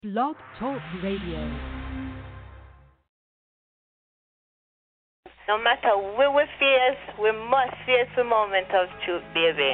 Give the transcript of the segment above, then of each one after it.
Blog Talk Radio. No matter where we face, we must face the moment of truth, baby.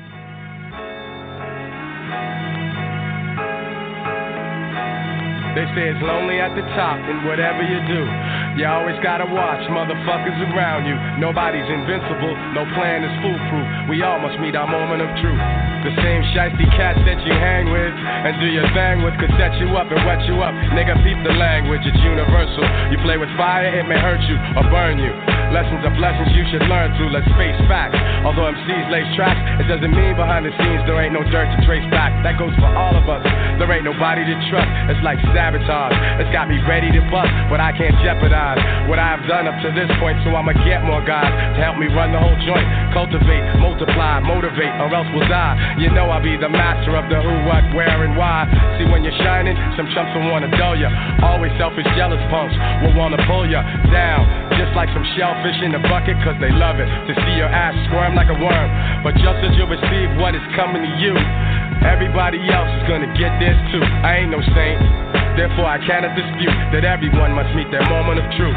They say it's lonely at the top, and whatever you do, you always gotta watch motherfuckers around you. Nobody's invincible, no plan is foolproof. We all must meet our moment of truth. The same shiesty cats that you hang with and do your thing with could set you up and wet you up. Nigga, peep the language, it's universal. You play with fire, it may hurt you or burn you. Lessons are blessings you should learn through, let's face facts. Although MCs lace tracks, it doesn't mean behind the scenes there ain't no dirt to trace back. That goes for all of us, there ain't nobody to trust. It's like sabotage, it's got me ready to bust, but I can't jeopardize what I've done up to this point, so I'ma get more guys to help me run the whole joint. Cultivate, multiply, motivate, or else we'll die. You know I'll be the master of the who, what, where, and why. See, when you're shining, some chumps will wanna dull ya. Always selfish, jealous punks will wanna pull ya down, just like some shellfish in the bucket, cause they love it to see your ass squirm like a worm. But just as you receive what is coming to you, everybody else is gonna get this too. I ain't no saint, therefore I cannot dispute that everyone must meet their moment of truth.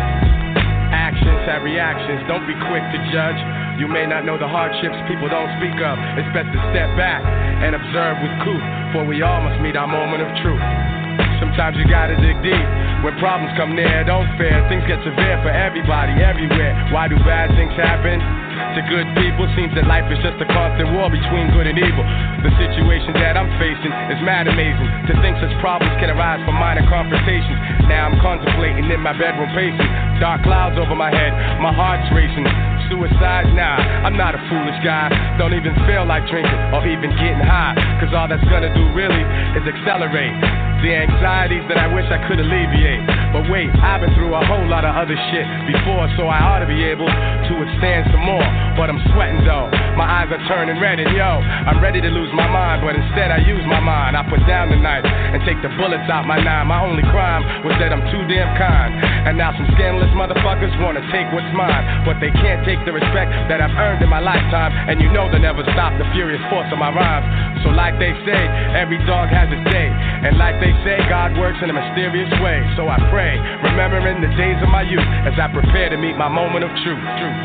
Actions have reactions, don't be quick to judge. You may not know the hardships people don't speak of. It's best to step back and observe with cool, for we all must meet our moment of truth. Sometimes you gotta dig deep. When problems come near, don't fear. Things get severe for everybody, everywhere. Why do bad things happen to good people? Seems that life is just a constant war between good and evil. The situation that I'm facing is mad amazing. To think such problems can arise from minor confrontations. Now I'm contemplating in my bedroom pacing. Dark clouds over my head, my heart's racing. Suicide? Nah, I'm not a foolish guy. Don't even feel like drinking or even getting high, cause all that's gonna do really is accelerate the anxieties that I wish I could alleviate. But wait, I've been through a whole lot of other shit before, so I ought to be able to withstand some more. But I'm sweating though, my eyes are turning red, and yo, I'm ready to lose my mind, but instead I use my mind. I put down the knife and take the bullets out my nine. My only crime was that I'm too damn kind, and now some scandalous motherfuckers wanna take what's mine, but they can't take the respect that I've earned in my lifetime. And you know they'll never stop the furious force of my rhymes. So like they say, every dog has its day, and like they say, God works in a mysterious way. So I pray, remembering the days of my youth as I prepare to meet my moment of truth.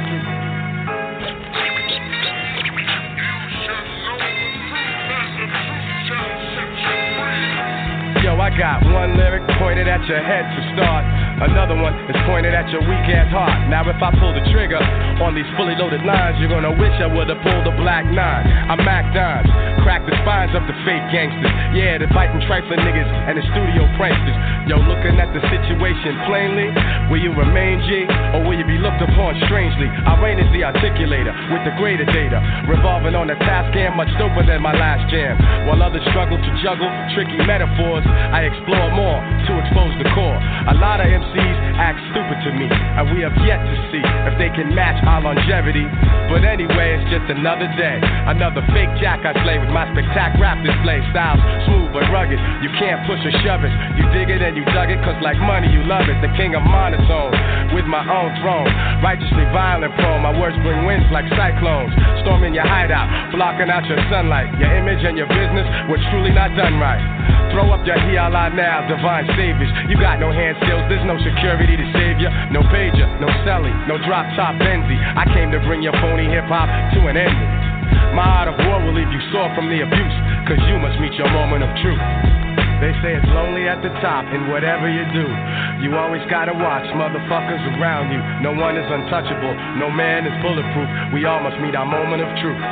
Yo, I got one lyric pointed at your head to start. Another one is pointed at your weak-ass heart. Now if I pull the trigger on these fully loaded lines, you're gonna wish I would've pulled the black nine. I'm Mac Dimes, crack the spines of the fake gangsters. Yeah, the biting trifling niggas and the studio pranksters. Yo, looking at the situation plainly, will you remain G, or will you be looked upon strangely? I reign as the articulator with the greater data, revolving on a task cam much doper than my last jam. While others struggle to juggle tricky metaphors, I explore more to expose the core. A lot of MCs act stupid to me, and we have yet to see if they can match our longevity. But anyway, it's just another day, another fake jack I slay with my spectac rap display. Styles smooth but rugged, you can't push or shove it. You dig it and you dug it, cause like money you love it. The king of monotone, with my own throne, righteously violent prone. My words bring winds like cyclones, storming your hideout, blocking out your sunlight. Your image and your business were truly not done right. Throw up your hiala now, divine saviors. You got no hand skills, there's no security to save you. No pager, no selling, no drop top Benzie. I came to bring your phony hip-hop to an end. My art of war will leave you sore from the abuse, cause you must meet your moment of truth. They say it's lonely at the top, and whatever you do, you always gotta watch motherfuckers around you. No one is untouchable, no man is bulletproof. We all must meet our moment of truth.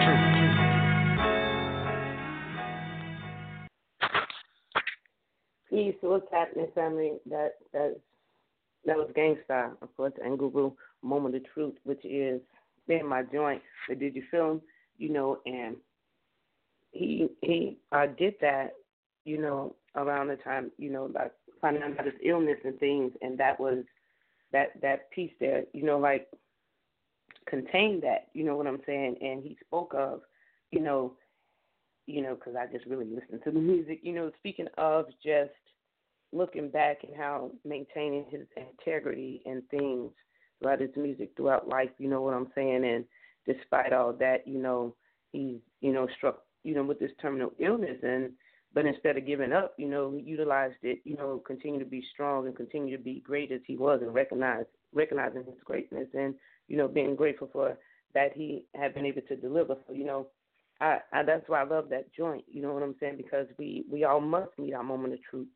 Peace, what's happening, family? That was Gangstar, of course, and Guru, Moment of Truth, which is in my joint. But did you feel him? You know, and he did that, you know, around the time, you know, like finding out about his illness and things, and that was that piece there, you know, like contained that, you know what I'm saying? And he spoke of, you know, because I just really listened to the music, you know, speaking of just looking back and how maintaining his integrity and things throughout his music, throughout life, you know what I'm saying? And despite all that, you know, he's, you know, struck, you know, with this terminal illness, and But instead of giving up, he utilized it, continue to be strong and continue to be great as he was, and recognizing his greatness, and, being grateful for that he had been able to deliver. So, that's why I love that joint, you know what I'm saying, because we all must meet our moment of truth,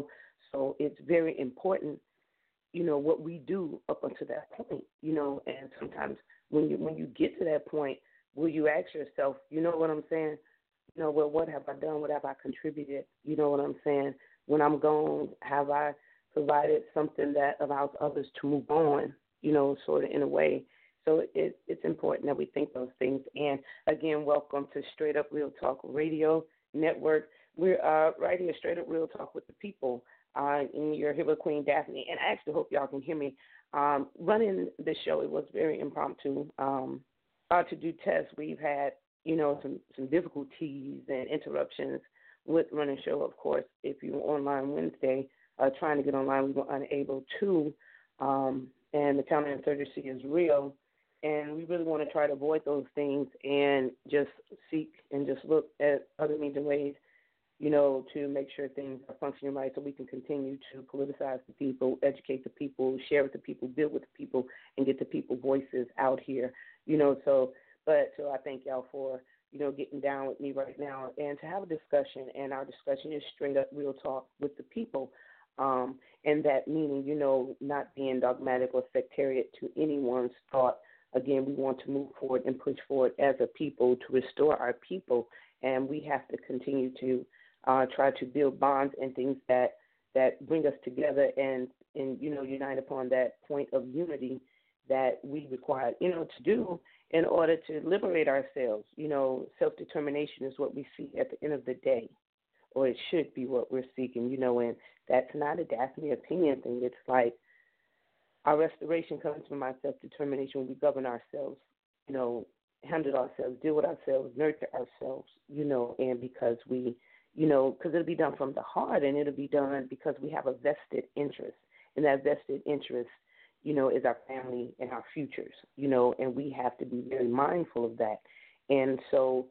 So it's very important, what we do up until that point, and sometimes when you get to that point, will you ask yourself, you know what I'm saying? Well, what have I done? What have I contributed? You know what I'm saying? When I'm gone, have I provided something that allows others to move on, sort of in a way? So it's important that we think those things. And, again, welcome to Straight Up Real Talk Radio Network. We're right here, Straight Up Real Talk with the people. And you're here with Queen Daphne. And I actually hope y'all can hear me. Running the show, it was very impromptu. To do tests, we've had, some difficulties and interruptions with running the show. Of course, if you were online Wednesday, trying to get online, we were unable to. And the counterinsurgency is real. And we really want to try to avoid those things and just seek and just look at other means and ways, to make sure things are functioning right, so we can continue to politicize the people, educate the people, share with the people, build with the people, and get the people voices out here, So I thank y'all for, getting down with me right now and to have a discussion. And our discussion is straight up real talk with the people. And that meaning, not being dogmatic or sectarian to anyone's thought. Again, we want to move forward and push forward as a people to restore our people. And we have to continue to try to build bonds and things that bring us together and unite upon that point of unity that we require, to do in order to liberate ourselves. Self-determination is what we seek at the end of the day, or it should be what we're seeking, and that's not a Daphne opinion thing. It's like our restoration comes from our self-determination when we govern ourselves, handle ourselves, deal with ourselves, nurture ourselves, and because we, because it'll be done from the heart, and it'll be done because we have a vested interest, and that vested interest, is our family and our futures, and we have to be very mindful of that. And so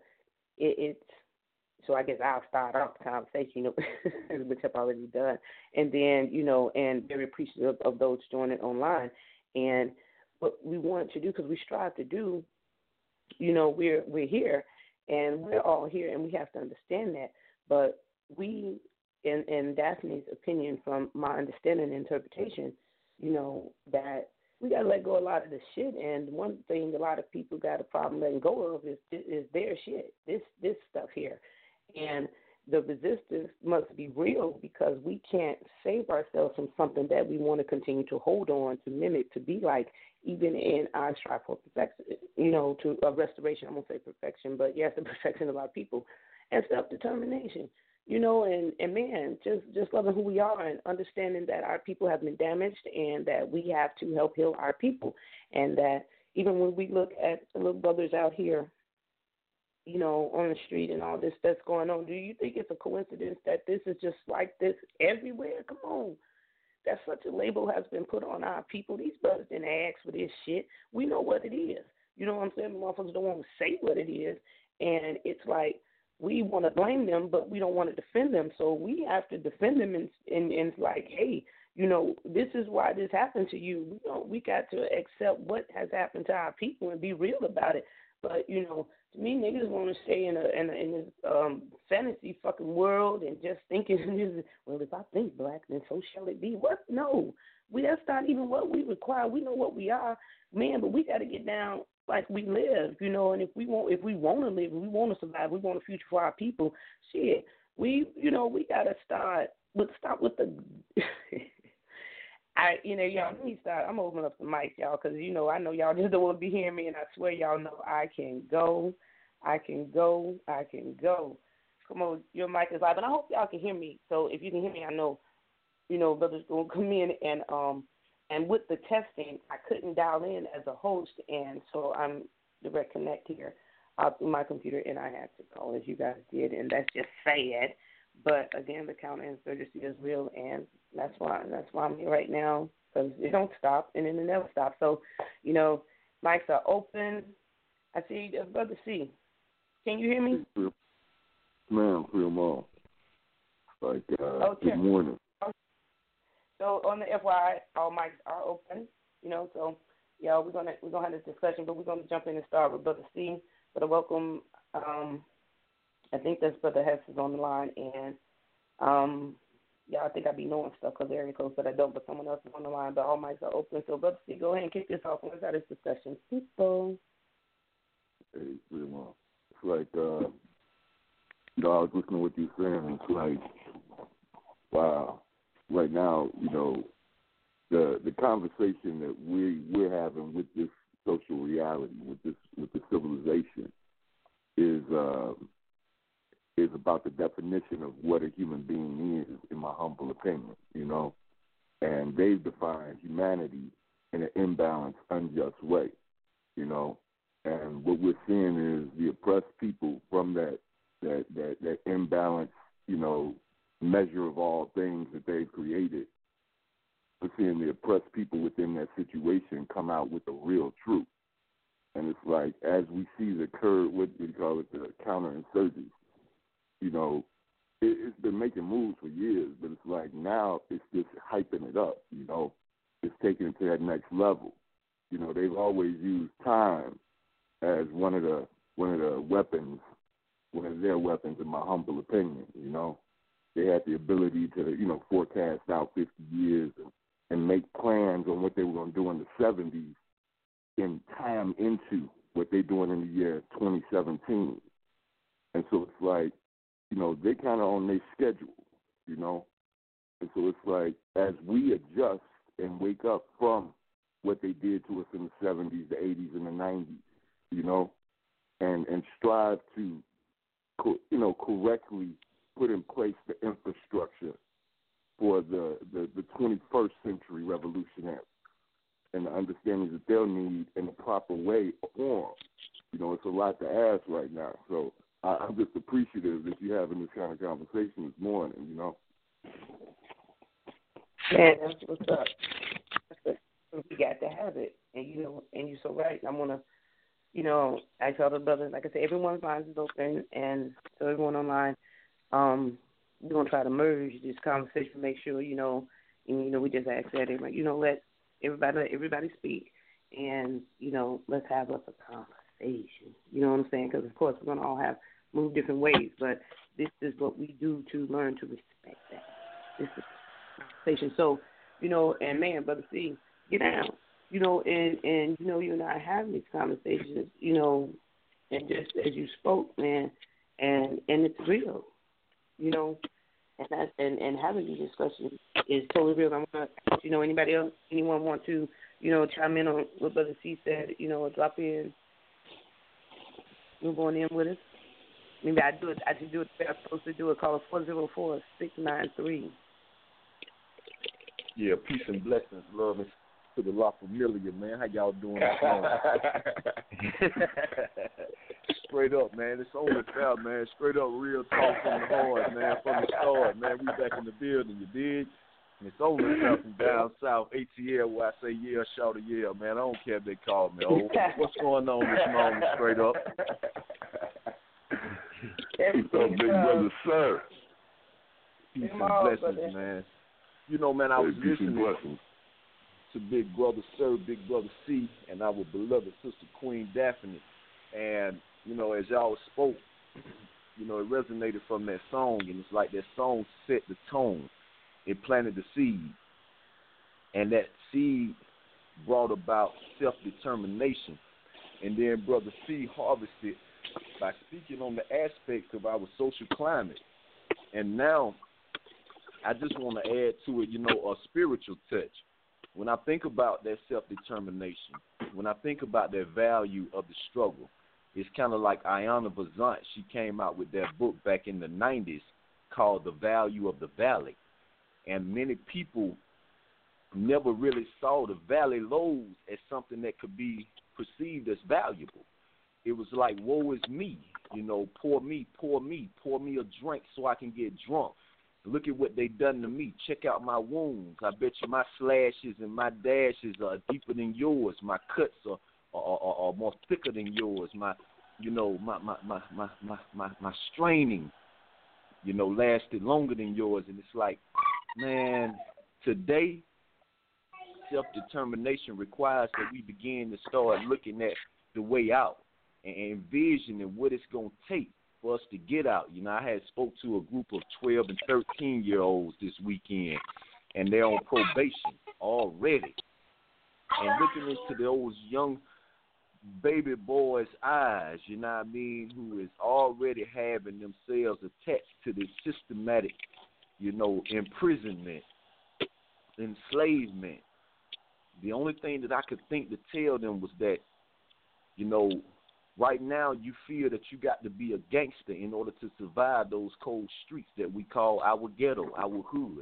so I guess I'll start off the conversation, which I've already done, and then, and very appreciative of those joining online. And what we want to do, because we strive to do, we're here, and we're all here, and we have to understand that. But we, in Daphne's opinion, from my understanding and interpretation, that we got to let go of a lot of the shit. And one thing a lot of people got a problem letting go of is their shit, this stuff here. And the resistance must be real, because we can't save ourselves from something that we want to continue to hold on, to mimic, to be like, even in our strive for perfection, to a restoration. I won't say perfection, but yes, the perfection of our people, and self-determination. And man, just loving who we are and understanding that our people have been damaged and that we have to help heal our people. And that even when we look at the little brothers out here, on the street and all this that's going on, do you think it's a coincidence that this is just like this everywhere? Come on. That such a label has been put on our people. These brothers didn't ask for this shit. We know what it is. You know what I'm saying? The motherfuckers don't want to say what it is. And it's like, we want to blame them, but we don't want to defend them. So we have to defend them, and it's like, hey, this is why this happened to you. We got to accept what has happened to our people and be real about it. But, to me, niggas want to stay in this fantasy fucking world and just thinking, well, if I think black, then so shall it be. What? No. That's not even what we require. We know what we are, man, but we got to get down like we live, and if we want to live, we want to survive, we want a future for our people, shit, we got to stop with the, y'all, let me start, I'm opening up the mic, y'all, because, I know y'all just don't want to be hearing me, and I swear y'all know I can go. Come on, your mic is live, and I hope y'all can hear me, so if you can hear me, I know, brothers going to come in, and with the testing, I couldn't dial in as a host, and so I'm direct connect here through my computer, and I had to call as you guys did, and that's just sad. But again, the counterinsurgency is real, and that's why I'm here right now, because it don't stop, and it never stops. So, mics are open. I see Brother C. Can you hear me? Ma'am, clear them all. Good morning. So on the FYI, all mics are open. So yeah, we're gonna have this discussion, but we're gonna jump in and start with Brother C. But I welcome. I think that's Brother Hess is on the line, and yeah, I think I be knowing stuff because area codes, but I don't. But someone else is on the line. But all mics are open. So Brother C, go ahead and kick this off. Let's have this discussion. People. Hey, it's like I was listening to what you were saying, and it's like, wow. Right now, the conversation that we're having with this social reality, with the civilization, is about the definition of what a human being is, in my humble opinion. And they've defined humanity in an imbalanced, unjust way. And what we're seeing is the oppressed people from that imbalanced, measure of all things that they've created. We're seeing the oppressed people within that situation come out with the real truth. And it's like, as we see the curve, what we call it, the counterinsurgency, it's been making moves for years, but it's like now it's just hyping it up, It's taking it to that next level. They've always used time as one of the weapons, one of their weapons, in my humble opinion. They had the ability to forecast out 50 years and make plans on what they were going to do in the 70s in time into what they're doing in the year 2017. And so it's like, they kind of on their schedule, And so it's like, as we adjust and wake up from what they did to us in the 70s, the 80s, and the 90s, and strive to, correctly put in place the infrastructure for the 21st century revolutionary and the understandings that they'll need in the proper way or form. It's a lot to ask right now. So I'm just appreciative that you're having this kind of conversation this morning, Man, that's what's up. We got to have it. And, and you're so right. I'm going to, I tell the brothers, like I said, everyone's lines is open, and so everyone online, we're going to try to merge this conversation, make sure, and, we just ask that, let everybody speak, and, let's have us a conversation. You know what I'm saying? Because, of course, we're going to all move different ways, but this is what we do to learn to respect that. This is conversation. So, and man, Brother C, get down. And you and I having these conversations, and just as you spoke, man, and it's real, and that's and having these discussions is totally real. I'm gonna ask, anyone want to, chime in on what Brother C said, or drop in, move on in with us. Maybe I should do it the way I'm supposed to do it. Call us 404-693. Yeah, peace and blessings, love and to the La Familia, man. How y'all doing this morning? Straight up, man. It's only fair, man. Straight up, real talk from the heart, man. From the start, man. We back in the building, you dig? And it's only fair from down south, ATL, where I say yeah, shout a yeah, man. I don't care if they call me. Oh, what's going on this morning? Straight up. Big brother, sir. Peace and blessings, man. Man, I was listening to Big Brother Sir, Big Brother C, and our beloved sister Queen Daphne. And, as y'all spoke, it resonated from that song, and it's like that song set the tone. It planted the seed. And that seed brought about self-determination. And then Brother C harvested by speaking on the aspects of our social climate. And now I just want to add to it, a spiritual touch. When I think about that self-determination, when I think about that value of the struggle, it's kind of like Ayanna Bazant. She came out with that book back in the 90s called The Value of the Valley. And many people never really saw the valley lows as something that could be perceived as valuable. It was like, woe is me, pour me a drink so I can get drunk. Look at what they done to me. Check out my wounds. I bet you my slashes and my dashes are deeper than yours. My cuts are more thicker than yours. My straining lasted longer than yours. And it's like, man, today, self-determination requires that we begin to start looking at the way out and envisioning what it's going to take for us to get out. I had spoke to a group of 12 and 13-year-olds this weekend, and they're on probation already. And looking into those young baby boys' eyes, who is already having themselves attached to this systematic, imprisonment, enslavement. The only thing that I could think to tell them was that, right now you feel that you got to be a gangster in order to survive those cold streets that we call our ghetto, our hood.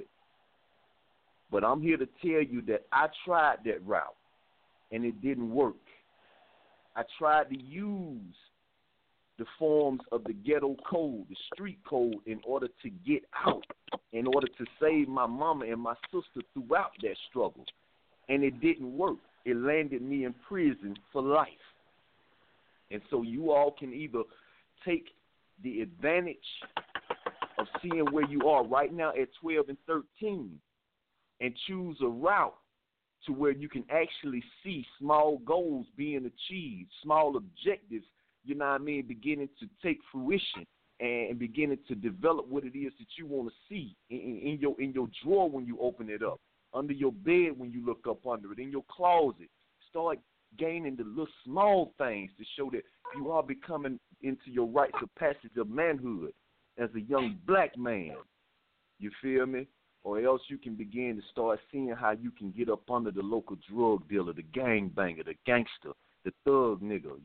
But I'm here to tell you that I tried that route, and it didn't work. I tried to use the forms of the ghetto code, the street code, in order to get out, in order to save my mama and my sister throughout that struggle. And it didn't work. It landed me in prison for life. And so you all can either take the advantage of seeing where you are right now at 12 and 13 and choose a route to where you can actually see small goals being achieved, small objectives, beginning to take fruition and beginning to develop what it is that you want to see in your drawer when you open it up, under your bed when you look up under it, in your closet. Start gaining the little small things to show that you are becoming into your rites of passage of manhood as a young black man. You feel me? Or else you can begin to start seeing how you can get up under the local drug dealer, the gangbanger, the gangster, the thug nigga,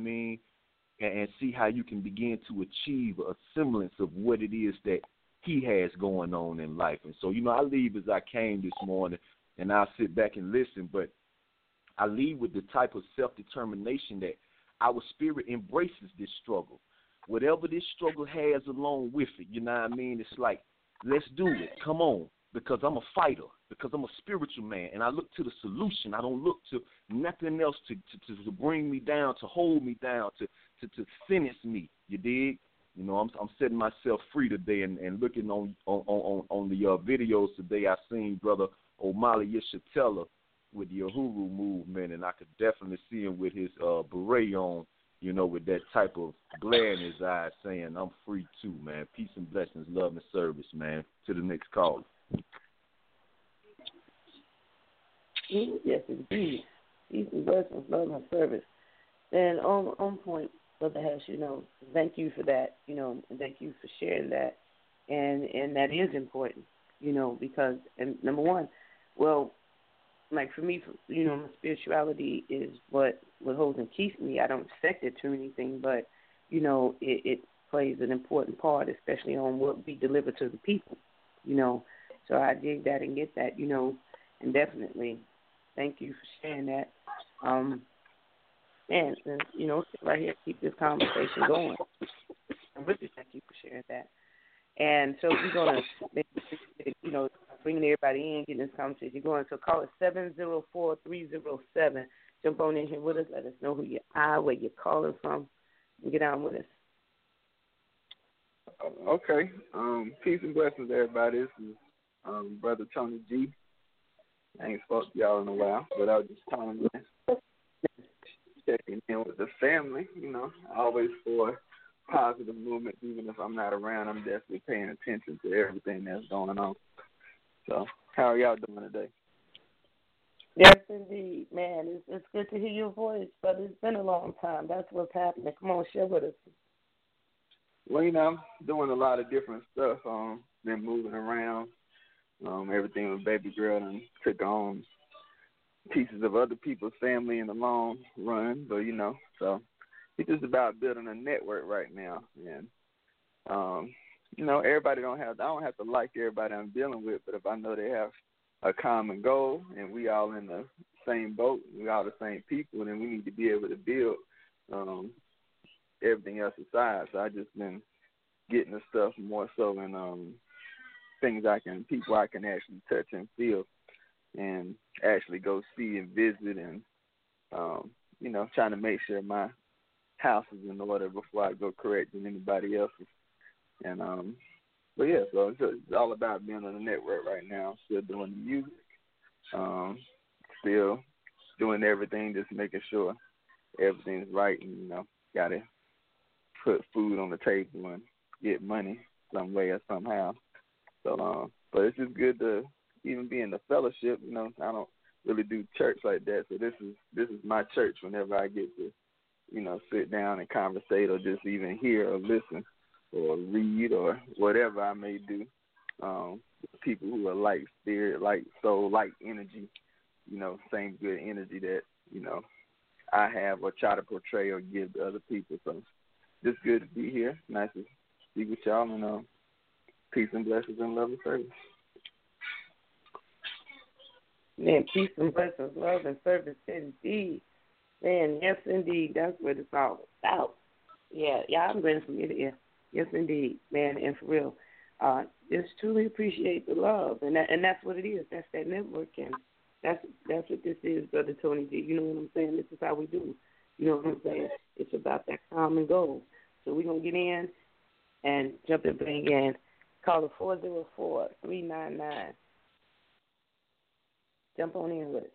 and see how you can begin to achieve a semblance of what it is that he has going on in life. And so, I leave as I came this morning, and I'll sit back and listen, but I leave with the type of self-determination that our spirit embraces this struggle. Whatever this struggle has along with it, it's like, let's do it. Come on. Because I'm a fighter. Because I'm a spiritual man. And I look to the solution. I don't look to nothing else to bring me down, to hold me down, to sentence me. You dig? I'm setting myself free today and looking on the videos today. I seen Brother Omali Yeshitela with the Uhuru movement, and I could definitely see him with his beret on, with that type of glare in his eyes, saying, I'm free too, man. Peace and blessings, love and service, man. To the next caller. Yes, indeed. Peace and blessings, love and service. And on point, Brother Hash, thank you for that, and thank you for sharing that. And that is important, because, and number one, well, like for me, my spirituality is what holds and keeps me. I don't set it to anything, but, it plays an important part, especially on what we deliver to the people, So I dig that and get that, and definitely thank you for sharing that. And sit right here, keep this conversation going. I really thank you for sharing that. And so we're going to, bringing everybody in, getting this conversation going. So call it 704-307. Jump on in here with us. Let us know who you are, where you're calling from, and get on with us. Okay. Peace and blessings, everybody. This is Brother Tony G. I ain't spoke to y'all in a while, but I was just calling in, checking in with the family, always for positive movements. Even if I'm not around, I'm definitely paying attention to everything that's going on. So, how are y'all doing today? Yes, indeed, man. It's good to hear your voice, but it's been a long time. That's what's happening. Come on, share with us. Well, I'm doing a lot of different stuff. Been moving around. Everything with baby girl and took on pieces of other people's family in the long run, but so it's just about building a network right now. And everybody I don't have to like everybody I'm dealing with, but if I know they have a common goal and we all in the same boat, we all the same people, then we need to be able to build everything else aside. So I just been getting the stuff more so in people I can actually touch and feel and actually go see and visit and, trying to make sure my house is in order before I go correcting anybody else's. And But yeah, so it's all about being on the network right now. Still doing the music, still doing everything, just making sure everything's right, and gotta put food on the table and get money some way or somehow. So, but it's just good to even be in the fellowship. I don't really do church like that, so this is my church. Whenever I get to, sit down and conversate, or just even hear or listen or read or whatever I may do, people who are like spirit, like soul, like energy, same good energy that I have or try to portray or give to other people. So just good to be here. Nice to speak with y'all, and peace and blessings and love and service. Man, peace and blessings, love and service indeed. Man, yes indeed. That's what it's all about. Yeah, I'm going from ear to ear. Yes indeed, man, and for real. Just truly appreciate the love, and that's what it is. That's that networking. That's what this is, Brother Tony G. You know what I'm saying? This is how we do. You know what I'm saying? It's about that common goal. So we're going to get in and jump and bring in. Call it 404-399. Jump on in with us.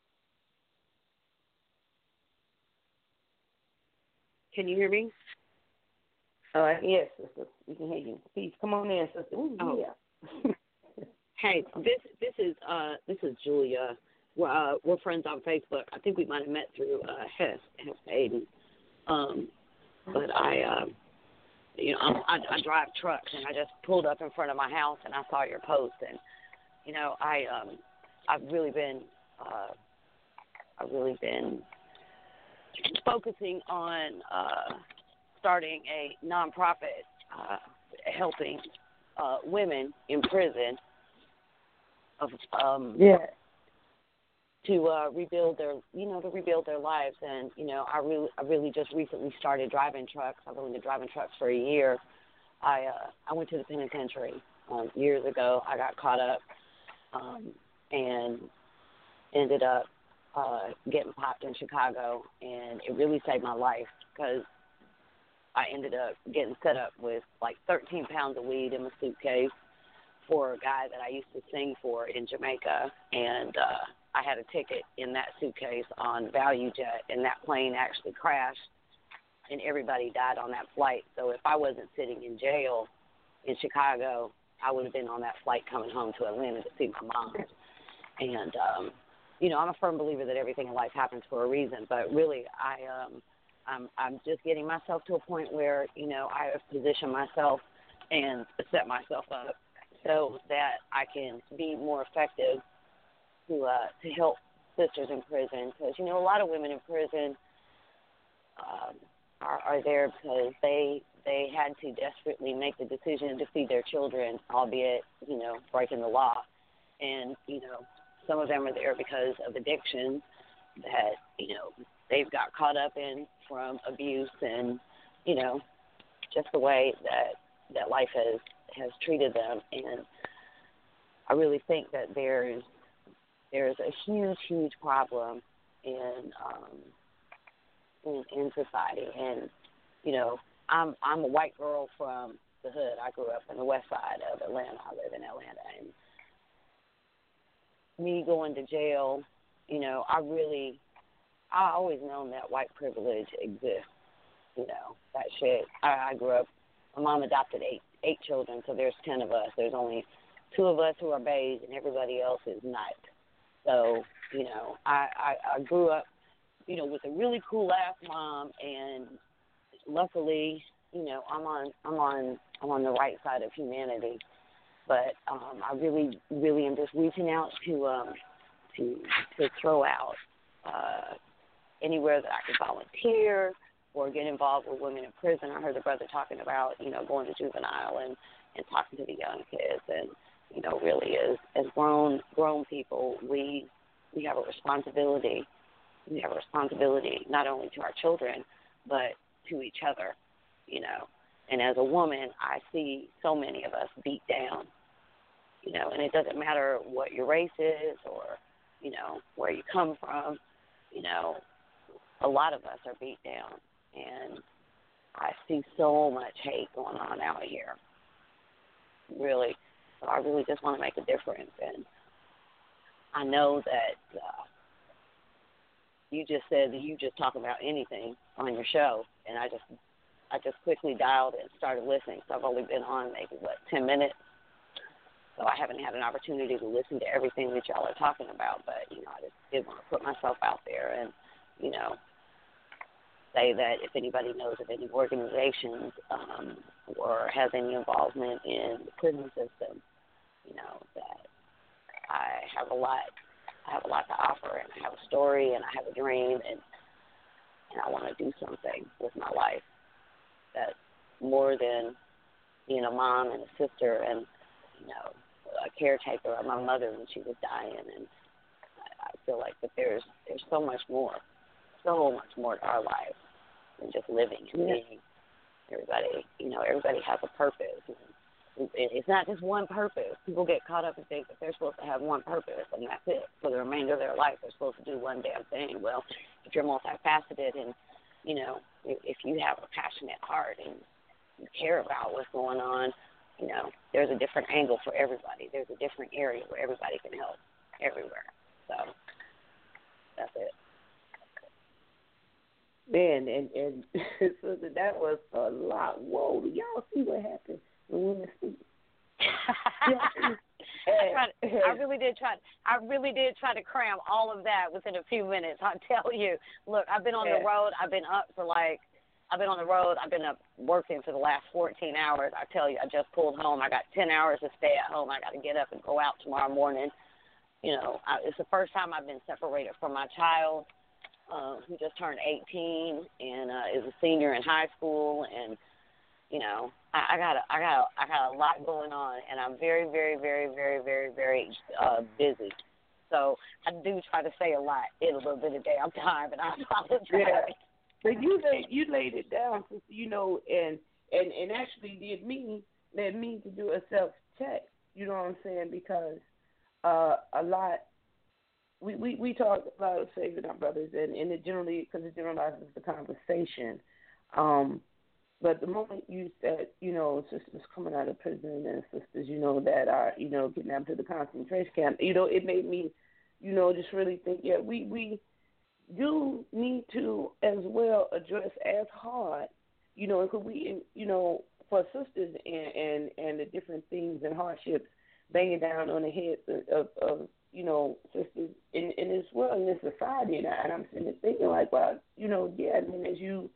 Can you hear me? Yes, sister. We can hear you. Please come on in, sister. Ooh, yeah. Hey, this is Julia. We're friends on Facebook. I think we might have met through Hess Aiden. But I drive trucks, and I just pulled up in front of my house, and I saw your post, and I've really been focusing on starting a nonprofit helping women in prison to rebuild their lives. And I really just recently started driving trucks. I've only been driving trucks for a year. I went to the penitentiary years ago. I got caught up and ended up getting popped in Chicago, and it really saved my life because I ended up getting set up with like 13 pounds of weed in my suitcase for a guy that I used to sing for in Jamaica, and I had a ticket in that suitcase on ValueJet, and that plane actually crashed, and everybody died on that flight. So if I wasn't sitting in jail in Chicago, I would have been on that flight coming home to Atlanta to see my mom. And I'm a firm believer that everything in life happens for a reason, but really I'm just getting myself to a point where I have positioned myself and set myself up so that I can be more effective to help sisters in prison. Because a lot of women in prison are there because they had to desperately make the decision to feed their children, albeit breaking the law, and some of them are there because of addiction that they've got caught up in from abuse and just the way that life has treated them. And I really think that there's a huge problem in society. And I'm a white girl from the hood. I grew up in the west side of Atlanta. I live in Atlanta, and me going to jail, I always known that white privilege exists. That shit. I grew up. My mom adopted eight children, so there's 10 of us. There's only 2 of us who are beige, and everybody else is not. So I grew up, with a really cool ass mom, and luckily, I'm on the right side of humanity. But I really, really am just reaching out to throw out anywhere that I can volunteer or get involved with women in prison. I heard the brother talking about, going to juvenile and talking to the young kids. And, really as grown people, we have a responsibility. We have a responsibility not only to our children, but to each other, And as a woman, I see so many of us beat down, and it doesn't matter what your race is or, where you come from, a lot of us are beat down. And I see so much hate going on out here. really. So I really just want to make a difference. And I know that you just said that you just talk about anything on your show, and I just quickly dialed and started listening. So I've only been on maybe, 10 minutes. So I haven't had an opportunity to listen to everything that y'all are talking about. But, I just did want to put myself out there and, say that if anybody knows of any organizations or has any involvement in the prison system, that I have a lot to offer, and I have a story, and I have a dream, and I want to do something with my life that's more than being a mom and a sister and, a caretaker of my mother when she was dying. And I feel like that there's so much more to our lives than just living and being. Everybody has a purpose. And it's not just one purpose. People get caught up and think that they're supposed to have one purpose, and that's it. For the remainder of their life, they're supposed to do one damn thing. Well, if you're multifaceted and, if you have a passionate heart and you care about what's going on, there's a different angle for everybody. There's a different area where everybody can help everywhere. So that's it. Man, and so that was a lot. Whoa, do y'all see what happened when women speak? I really did try to cram all of that within a few minutes. I tell you, look, I've been on the road. I've been up working for the last 14 hours. I tell you, I just pulled home. I got 10 hours to stay at home. I got to get up and go out tomorrow morning. It's the first time I've been separated from my child, who just turned 18 and is a senior in high school. And I got a lot going on, and I'm very, very, very, very, very, very busy. So I do try to say a lot in a little bit of damn time, and I apologize. Yeah. But you laid it down, and actually led me to do a self-check. You know what I'm saying? Because a lot, we talk about saving our brothers, and it generalizes the conversation. But the moment you said, sisters coming out of prison and sisters, that are, getting out to the concentration camp, it made me, just really think, we do need to as well address as hard, because we, for sisters and the different things and hardships banging down on the heads of sisters in this world, in this society, and I'm sitting there thinking like, well, as you,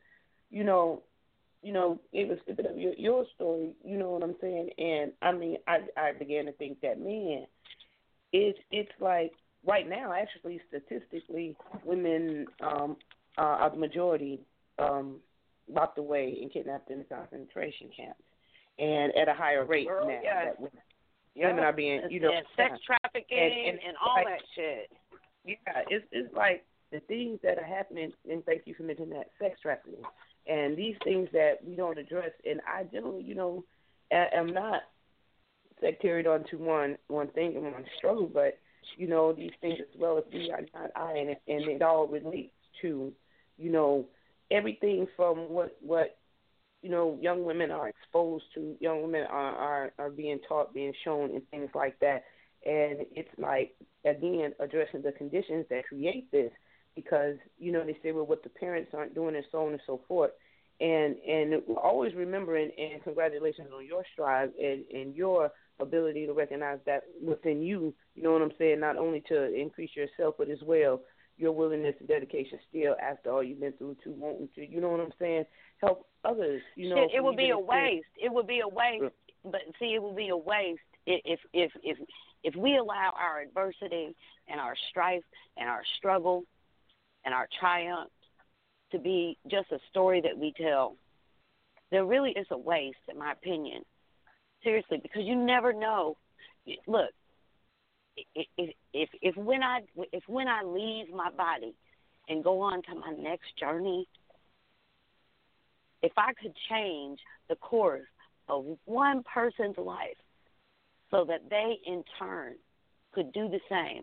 it was a bit of your story, you know what I'm saying? And I mean, I began to think that, man, it's like right now, actually, statistically, women are the majority locked away and kidnapped in the concentration camps, and at a higher rate now. That women are being, and sex trafficking and all that shit. Yeah, it's like the things that are happening, and thank you for mentioning that, sex trafficking. And these things that we don't address, and I generally, am not sectarian onto one thing and one struggle, but, these things as well as we are not and it all relates to, everything from what young women are exposed to, young women are being taught, being shown, and things like that. And it's like, again, addressing the conditions that create this, because, they say, well, what the parents aren't doing and so on and so forth. And always remembering, and congratulations on your strive and your ability to recognize that within you, you know what I'm saying, not only to increase yourself, but as well your willingness and dedication still after all you've been through to wanting to, you know what I'm saying, help others. It would be a waste. It would be a waste. But see, it would be a waste if we allow our adversity and our strife and our struggle and our triumph to be just a story that we tell. There really is a waste, in my opinion. Seriously, because you never know. Look, if when I leave my body and go on to my next journey, if I could change the course of one person's life so that they in turn could do the same,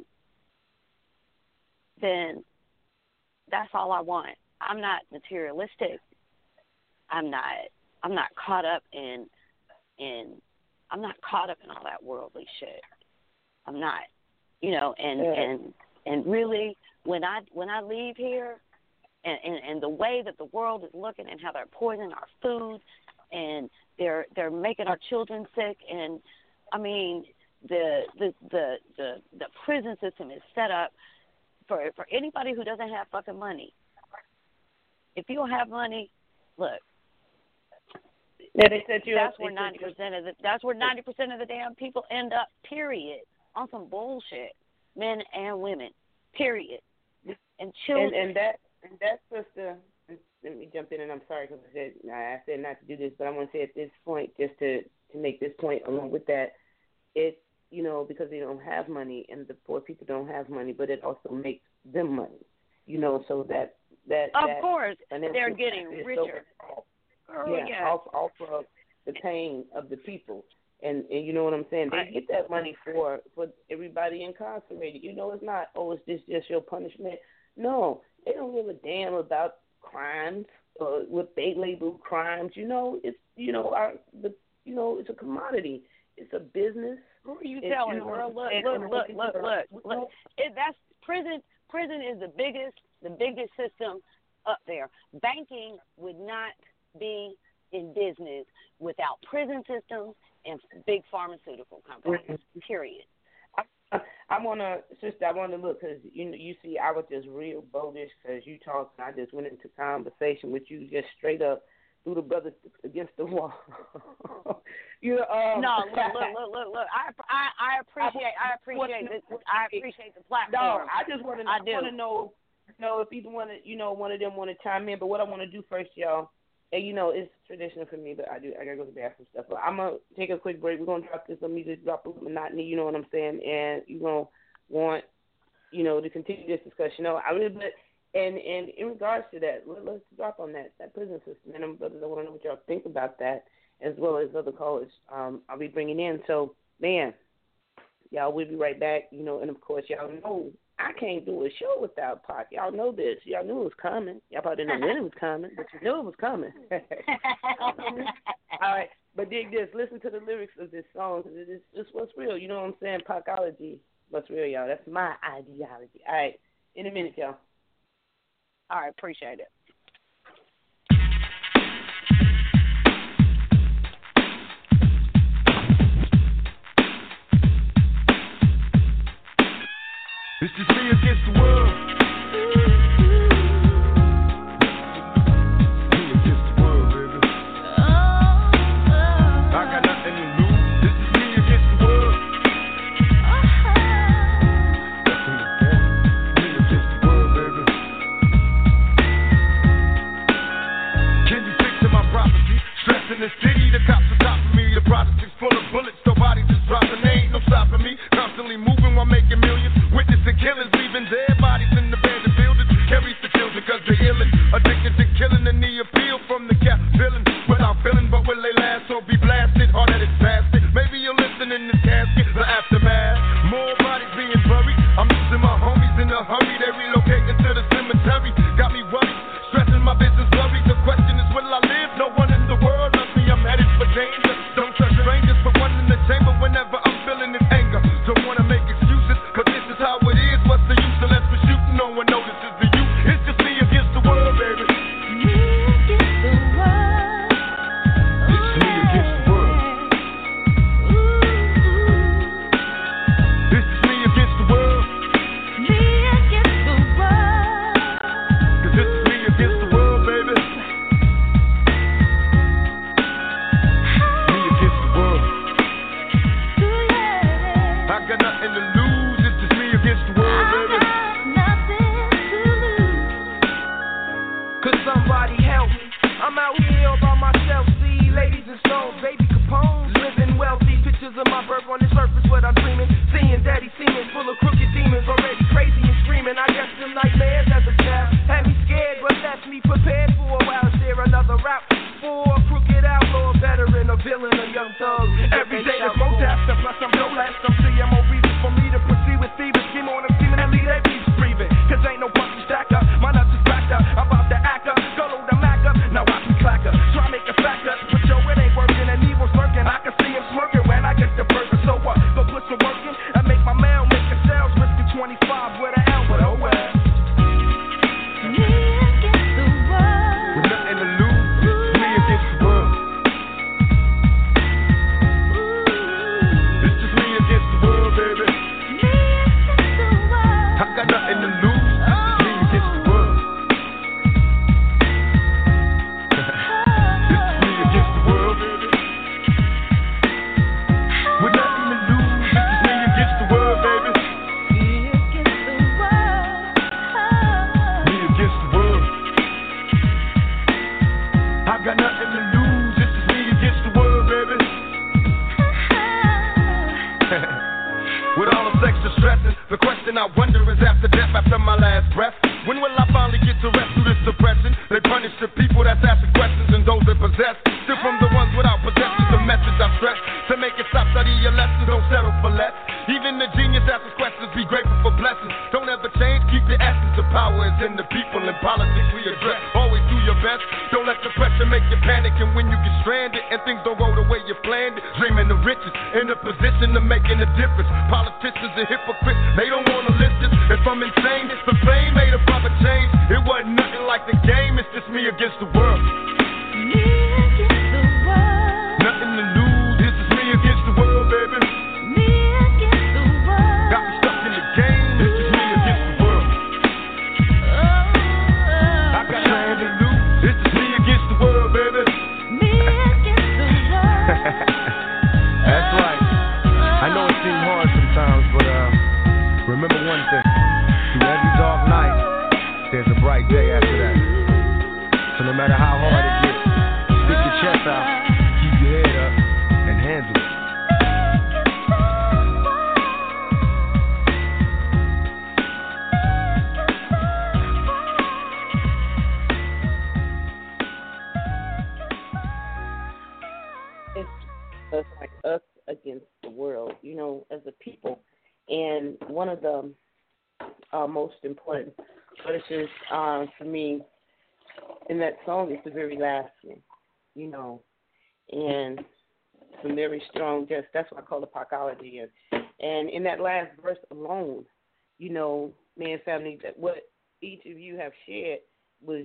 then that's all I want. I'm not materialistic. I'm not caught up in I'm not caught up in all that worldly shit. I'm not, you know, and really when I leave here and the way that the world is looking and how they're poisoning our food and they're making our children sick, and I mean the prison system is set up for anybody who doesn't have fucking money. If you don't have money, look. Yeah, they said that's where 90% of the damn people end up. Period. On some bullshit, men and women. Period. And children. And that sister. Let me jump in, and I'm sorry because I said not to do this, but I want to say at this point, just to make this point along with that, it, you know, because they don't have money and the poor people don't have money, but it also makes them money, you know, so that of course they're getting richer. Off of the pain of the people, and you know what I'm saying. They get that money for everybody incarcerated. You know, it's not is this just your punishment? No, they don't give a damn about crimes or what they label crimes. You know, it's it's a commodity. It's a business. Who are you telling, girl? Look. That's prison. Prison is the biggest system up there. Banking would not be in business without prison systems and big pharmaceutical companies. Period. I want to look because you see, I was just real boldish because you talked, and I just went into conversation with you, just straight up threw the brothers against the wall. No, look. I appreciate the platform. No, I just want to know if either one of them want to chime in. But what I want to do first, y'all, and it's traditional for me, but I gotta go to the bathroom stuff. But I'm gonna take a quick break. We're gonna drop this music, drop a monotony. You know what I'm saying? And you're gonna want, to continue this discussion. And in regards to that, let's drop on that prison system. And brothers, I want to know what y'all think about that, as well as other callers I'll be bringing in. So, man, y'all, we'll be right back. And of course, y'all know I can't do a show without Pac. Y'all know this. Y'all knew it was coming. Y'all probably didn't know when it was coming, but you knew it was coming. All right, but dig this. Listen to the lyrics of this song, because it's just what's real. You know what I'm saying? Pacology, what's real, y'all. That's my ideology. All right, in a minute, y'all. All right, appreciate it. This is me against the world. Me against the world, baby. I got nothing to lose. This is me against the world. Me against the world, baby. Can you picture my prophecy? Stress in the city, the cops are top of me. The project's full of bullets, so bodies just dropping. They ain't no stopping me. Constantly moving while making millions. Witnessing killers, leaving dead bodies in abandoned buildings. Carries the children cause they're illin'. Addicted to killing and the appeal from the cap villain. Without feeling, but will they last or be blasted? Hard at its bastard. Maybe you'll listen in this casket. The aftermath. More bodies being buried. I'm losing my homies in a hurry. They relocating to the cemetery. Got me worried. Stressing my business worried. The question is, will I live? No one in the world loves me. I'm headed for danger. Don't trust strangers. Put one in the chamber whenever I'm feeling this anger. Don't wanna make excuses, but this is how it is. What's the use? So let's question I wonder is after death, after my last breath, when will I finally get to rest through this depression? They punish the people that's asking questions and those that possess. Still from the ones without possessions, the message I stress. To make it stop, study your lessons, don't settle for less. Even the genius asks questions, be grateful for blessings. Don't ever change, keep the essence of power is in the people. In politics we address, always do your best. Don't let the pressure make you panic. And when you get stranded and things don't go the way you planned it, dreaming of riches, in a position of making a difference. Politicians are hypocrites, they don't want to listen. If I'm insane, it's the fame made a proper change. It wasn't nothing like the game, it's just me against the world. Me against the world. Nothing to lose, this is me against the world, baby. Me against the world. Got me stuck in the game, this is me against the world. I got nothing to lose, this is me against the world, baby. Me against the world. That's right. I know it seems hard sometimes, but remember one thing. Through every dark night, there's a bright day after that. So no matter how hard it gets, stick your chest out, keep your head up, and handle it. It's like us against the world, you know, as a people. And one of the most important verses for me in that song is the very last one, you know, and some very strong, just that's what I call the parkology. And in that last verse alone, you know, man, family, that what each of you have shared was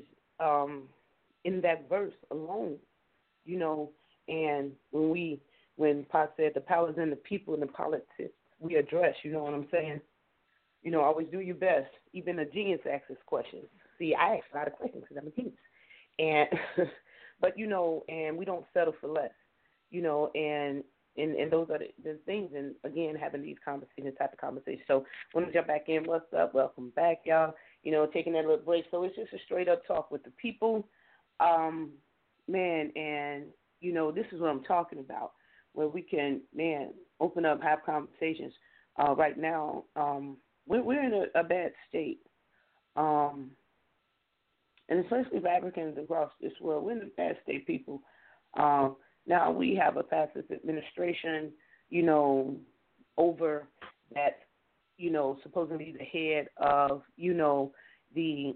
in that verse alone, you know, and when Pop said the power's in the people and the politics we address, you know what I'm saying? You know, always do your best. Even a genius asks this questions. See, I ask a lot of questions because I'm a genius. And, but, you know, and we don't settle for less, you know, and those are the things. And, again, having these conversations, type of conversations. So I want to jump back in. What's up? Welcome back, y'all. You know, taking that little break. So it's just a straight-up talk with the people. Man, and, you know, this is what I'm talking about, where we can, man, open up, have conversations. Right now, we're in a bad state, and especially for Africans across this world, we're in a bad state, people. Now we have a fascist administration, you know, over that, you know, supposedly the head of, you know, the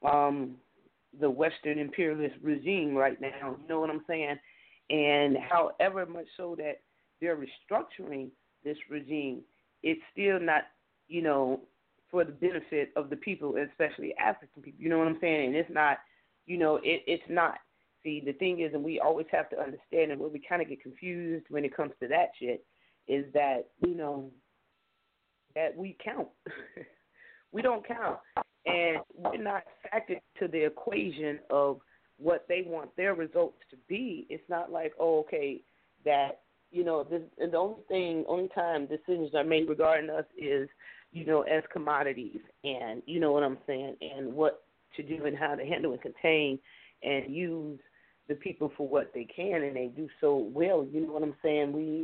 Western imperialist regime right now. You know what I'm saying? And however much so that they're restructuring this regime, it's still not, you know, for the benefit of the people, especially African people. You know what I'm saying? And it's not, you know, it's not. See, the thing is, and we always have to understand, and where we kind of get confused when it comes to that shit, is that, you know, that we count. We don't count. And we're not factored to the equation of what they want their results to be. It's not like, oh, okay, that, you know, this, and the only time decisions are made regarding us is, you know, as commodities, and you know what I'm saying, and what to do and how to handle and contain and use the people for what they can, and they do so well. You know what I'm saying? We,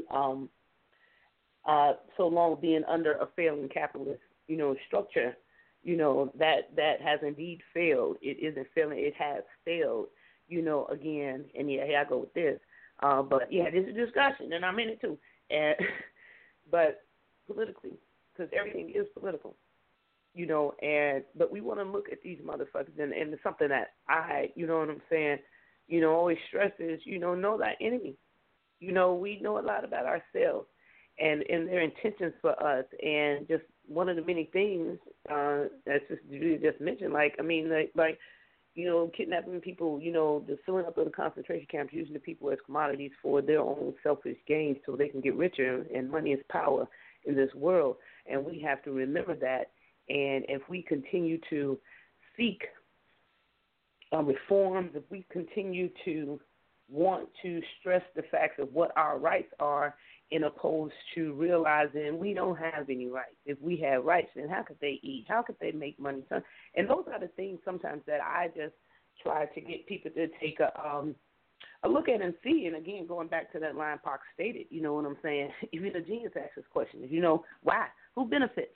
so long being under a failing capitalist, you know, structure, you know, that has indeed failed. It isn't failing, it has failed, you know, again, and yeah, here I go with this. But yeah, this is a discussion, and I'm in it too. And but politically, because everything is political, you know, but we want to look at these motherfuckers, and it's something that I, you know what I'm saying, you know, always stress is, you know thy enemy. You know, we know a lot about ourselves and their intentions for us, and just one of the many things that's just you just mentioned, like you know, kidnapping people, you know, the filling up of the concentration camps, using the people as commodities for their own selfish gains so they can get richer, and money is power in this world. And we have to remember that. And if we continue to seek reforms, if we continue to want to stress the facts of what our rights are, in opposed to realizing we don't have any rights. If we have rights, then how could they eat? How could they make money? And those are the things sometimes that I just try to get people to take a look at and see. And again, going back to that line Park stated, you know what I'm saying? Even a genius asks this question, you know, why? Who benefits?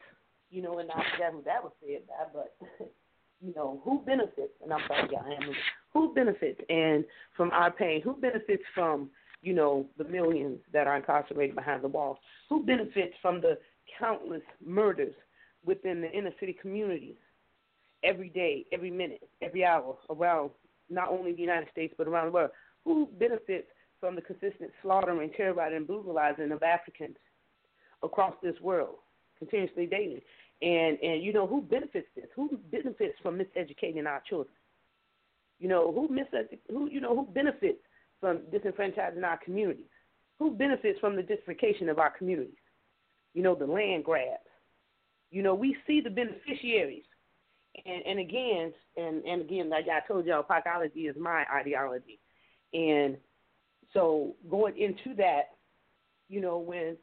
you know, and I forgot who that was said by, but, you know, who benefits, and I'm sorry, who benefits and from our pain? Who benefits from, you know, the millions that are incarcerated behind the walls? Who benefits from the countless murders within the inner city communities every day, every minute, every hour around not only the United States but around the world? Who benefits from the consistent slaughtering, terrorizing, and brutalizing of Africans across this world, continuously daily? And you know, who benefits this? Who benefits from miseducating our children? You know, who benefits from disenfranchising our communities? Who benefits from the gentrification of our communities? You know, the land grabs. You know, we see the beneficiaries. And again, like I told y'all, Pacology is my ideology. And so going into that, you know, when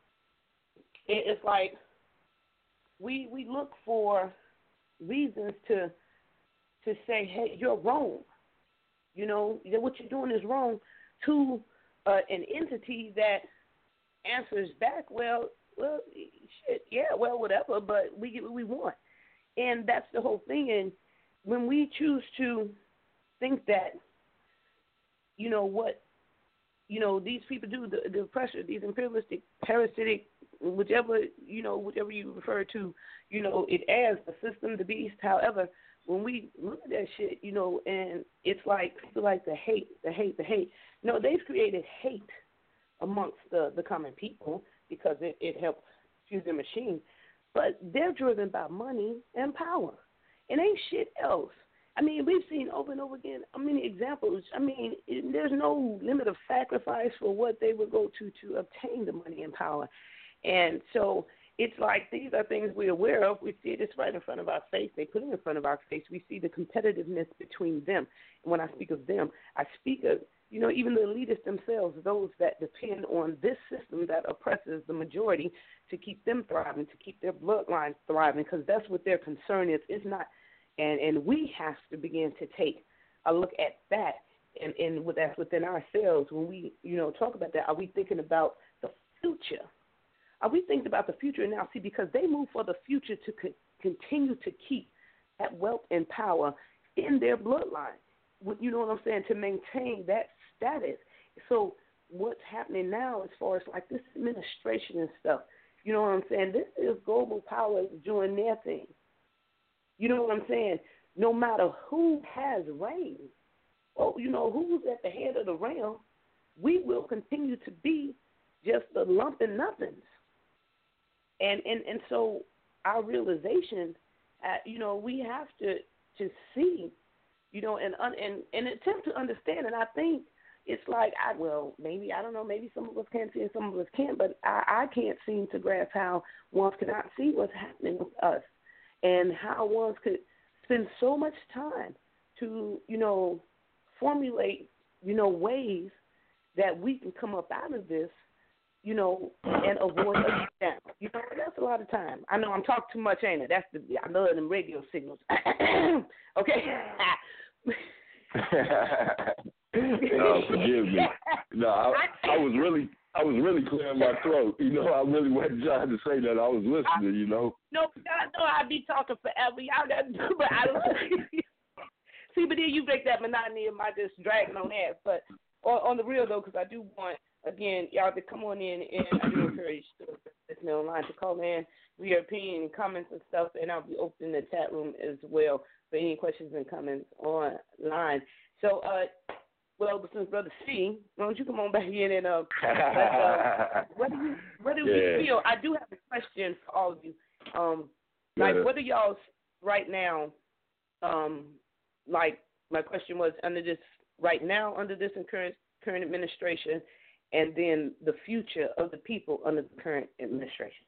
it's like we look for reasons to say, hey, you're wrong. You know, what you're doing is wrong, to an entity that answers back, well, shit, yeah, well, whatever, but we get what we want. And that's the whole thing. And when we choose to think that, you know, what, you know, these people do, the oppressor, these imperialistic, parasitic, whichever you refer to, you know, it as the system, the beast, however, when we look at that shit, you know, and it's like people like the hate. You know, they've created hate amongst the common people because it helps fuel their machine. But they're driven by money and power. It ain't shit else. I mean, we've seen over and over again many examples. I mean, there's no limit of sacrifice for what they would go to obtain the money and power. And so it's like these are things we're aware of. We see it, it's right in front of our face. They put it in front of our face. We see the competitiveness between them. And when I speak of them, I speak of, you know, even the elitists themselves, those that depend on this system that oppresses the majority to keep them thriving, to keep their bloodlines thriving, because that's what their concern is. It's not, and we have to begin to take a look at that, and that's within ourselves. When we, you know, talk about that, are we thinking about the future? Are we thinking about the future now? See, because they move for the future to continue to keep that wealth and power in their bloodline. You know what I'm saying? To maintain that status. So what's happening now as far as like this administration and stuff, you know what I'm saying? This is global powers doing their thing. You know what I'm saying? No matter who has reign, or, you know, who's at the head of the realm, we will continue to be just the lump and nothings. And so our realization, you know, we have to see, you know, and attempt to understand. And I think it's like, maybe, I don't know, maybe some of us can see and some of us can't, but I can't seem to grasp how one cannot see what's happening with us and how one could spend so much time to, you know, formulate, you know, ways that we can come up out of this, you know, and avoid a down. You know, that's a lot of time. I know I'm talking too much, ain't it? I love them radio signals. Okay. No, forgive me. No, I was really clearing my throat. You know, I really wasn't trying to say that. I was listening. You know. No, I know I'd be talking forever. Y'all got to do, but I love you. See, but then you break that monotony of my just dragging on ass. But on the real though, because I do want, again, y'all to come on in, and I do encourage those listening online to call in with your opinion and comments and stuff, and I'll be opening the chat room as well for any questions and comments online. So, well, since Brother C, why don't you come on back in and what do you feel? I do have a question for all of you. Like, what are y'all right now? Like, my question was under this current administration, and then the future of the people under the current administration.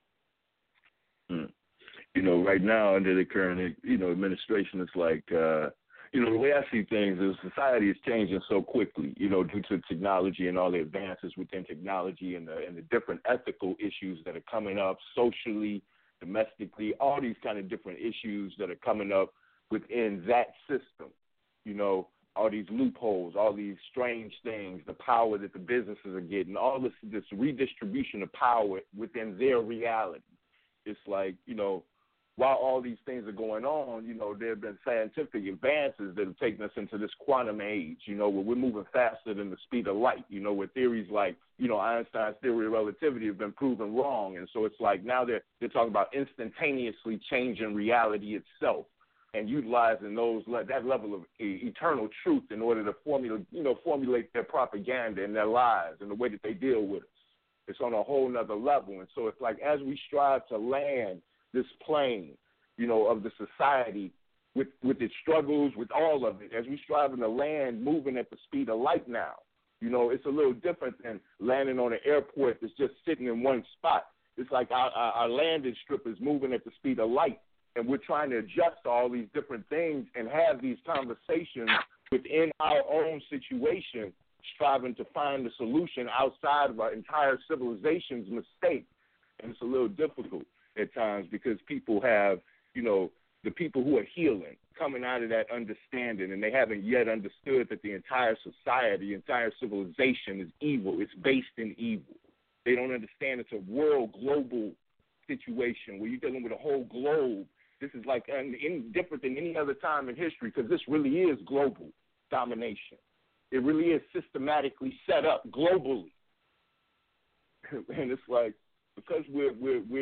You know, right now under the current, you know, administration, it's like, you know, the way I see things is society is changing so quickly, you know, due to technology and all the advances within technology and the different ethical issues that are coming up socially, domestically, all these kind of different issues that are coming up within that system, you know, all these loopholes, all these strange things, the power that the businesses are getting, all this redistribution of power within their reality. It's like, you know, while all these things are going on, you know, there have been scientific advances that have taken us into this quantum age, you know, where we're moving faster than the speed of light, you know, where theories like, you know, Einstein's theory of relativity have been proven wrong. And so it's like now they're talking about instantaneously changing reality itself and utilizing that level of eternal truth in order to formulate their propaganda in their lives and the way that they deal with us. It's on a whole nother level. And so it's like as we strive to land this plane, you know, of the society with its struggles, with all of it, as we strive to land moving at the speed of light now, you know, it's a little different than landing on an airport that's just sitting in one spot. It's like our landing strip is moving at the speed of light, and we're trying to adjust to all these different things and have these conversations within our own situation, striving to find the solution outside of our entire civilization's mistake. And it's a little difficult at times because people have, you know, the people who are healing coming out of that understanding, and they haven't yet understood that the entire society, the entire civilization is evil. It's based in evil. They don't understand it's a world global situation where you're dealing with a whole globe. This is like different than any other time in history because this really is global domination. It really is systematically set up globally, and it's like because we're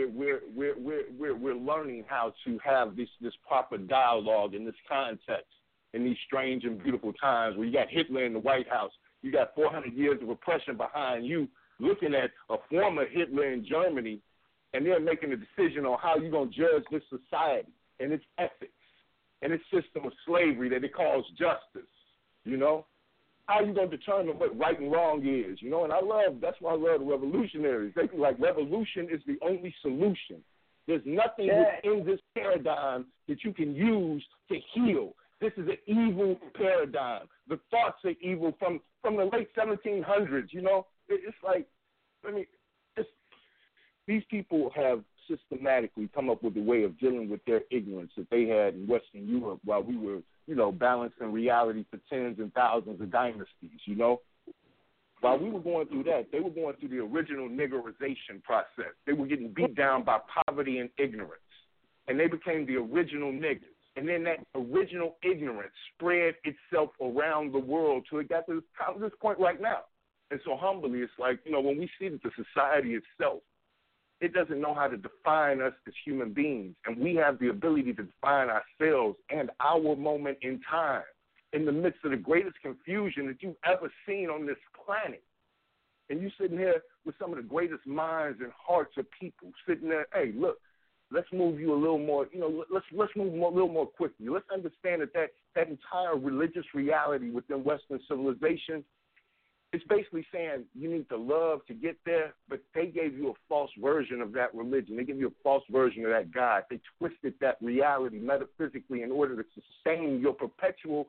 learning how to have this proper dialogue in this context in these strange and beautiful times where you got Hitler in the White House, you got 400 years of oppression behind you, looking at a former Hitler in Germany, and they're making a decision on how you're going to judge this society and its ethics and its system of slavery that it calls justice, you know? How are you going to determine what right and wrong is, you know? And that's why I love the revolutionaries. They be like, revolution is the only solution. There's nothing within this paradigm that you can use to heal. This is an evil paradigm. The thoughts are evil from the late 1700s, you know? It's like, these people have systematically come up with a way of dealing with their ignorance that they had in Western Europe while we were, you know, balancing reality for tens and thousands of dynasties, you know. While we were going through that, they were going through the original niggerization process. They were getting beat down by poverty and ignorance, and they became the original niggers. And then that original ignorance spread itself around the world till it got to this point right now. And so humbly, it's like, you know, when we see that the society itself, it doesn't know how to define us as human beings, and we have the ability to define ourselves and our moment in time in the midst of the greatest confusion that you've ever seen on this planet. And you sitting here with some of the greatest minds and hearts of people sitting there, hey, look, let's move you a little more, you know, let's move a little more quickly. Let's understand that entire religious reality within Western civilization, it's basically saying you need to love to get there, but they gave you a false version of that religion. They gave you a false version of that God. They twisted that reality metaphysically in order to sustain your perpetual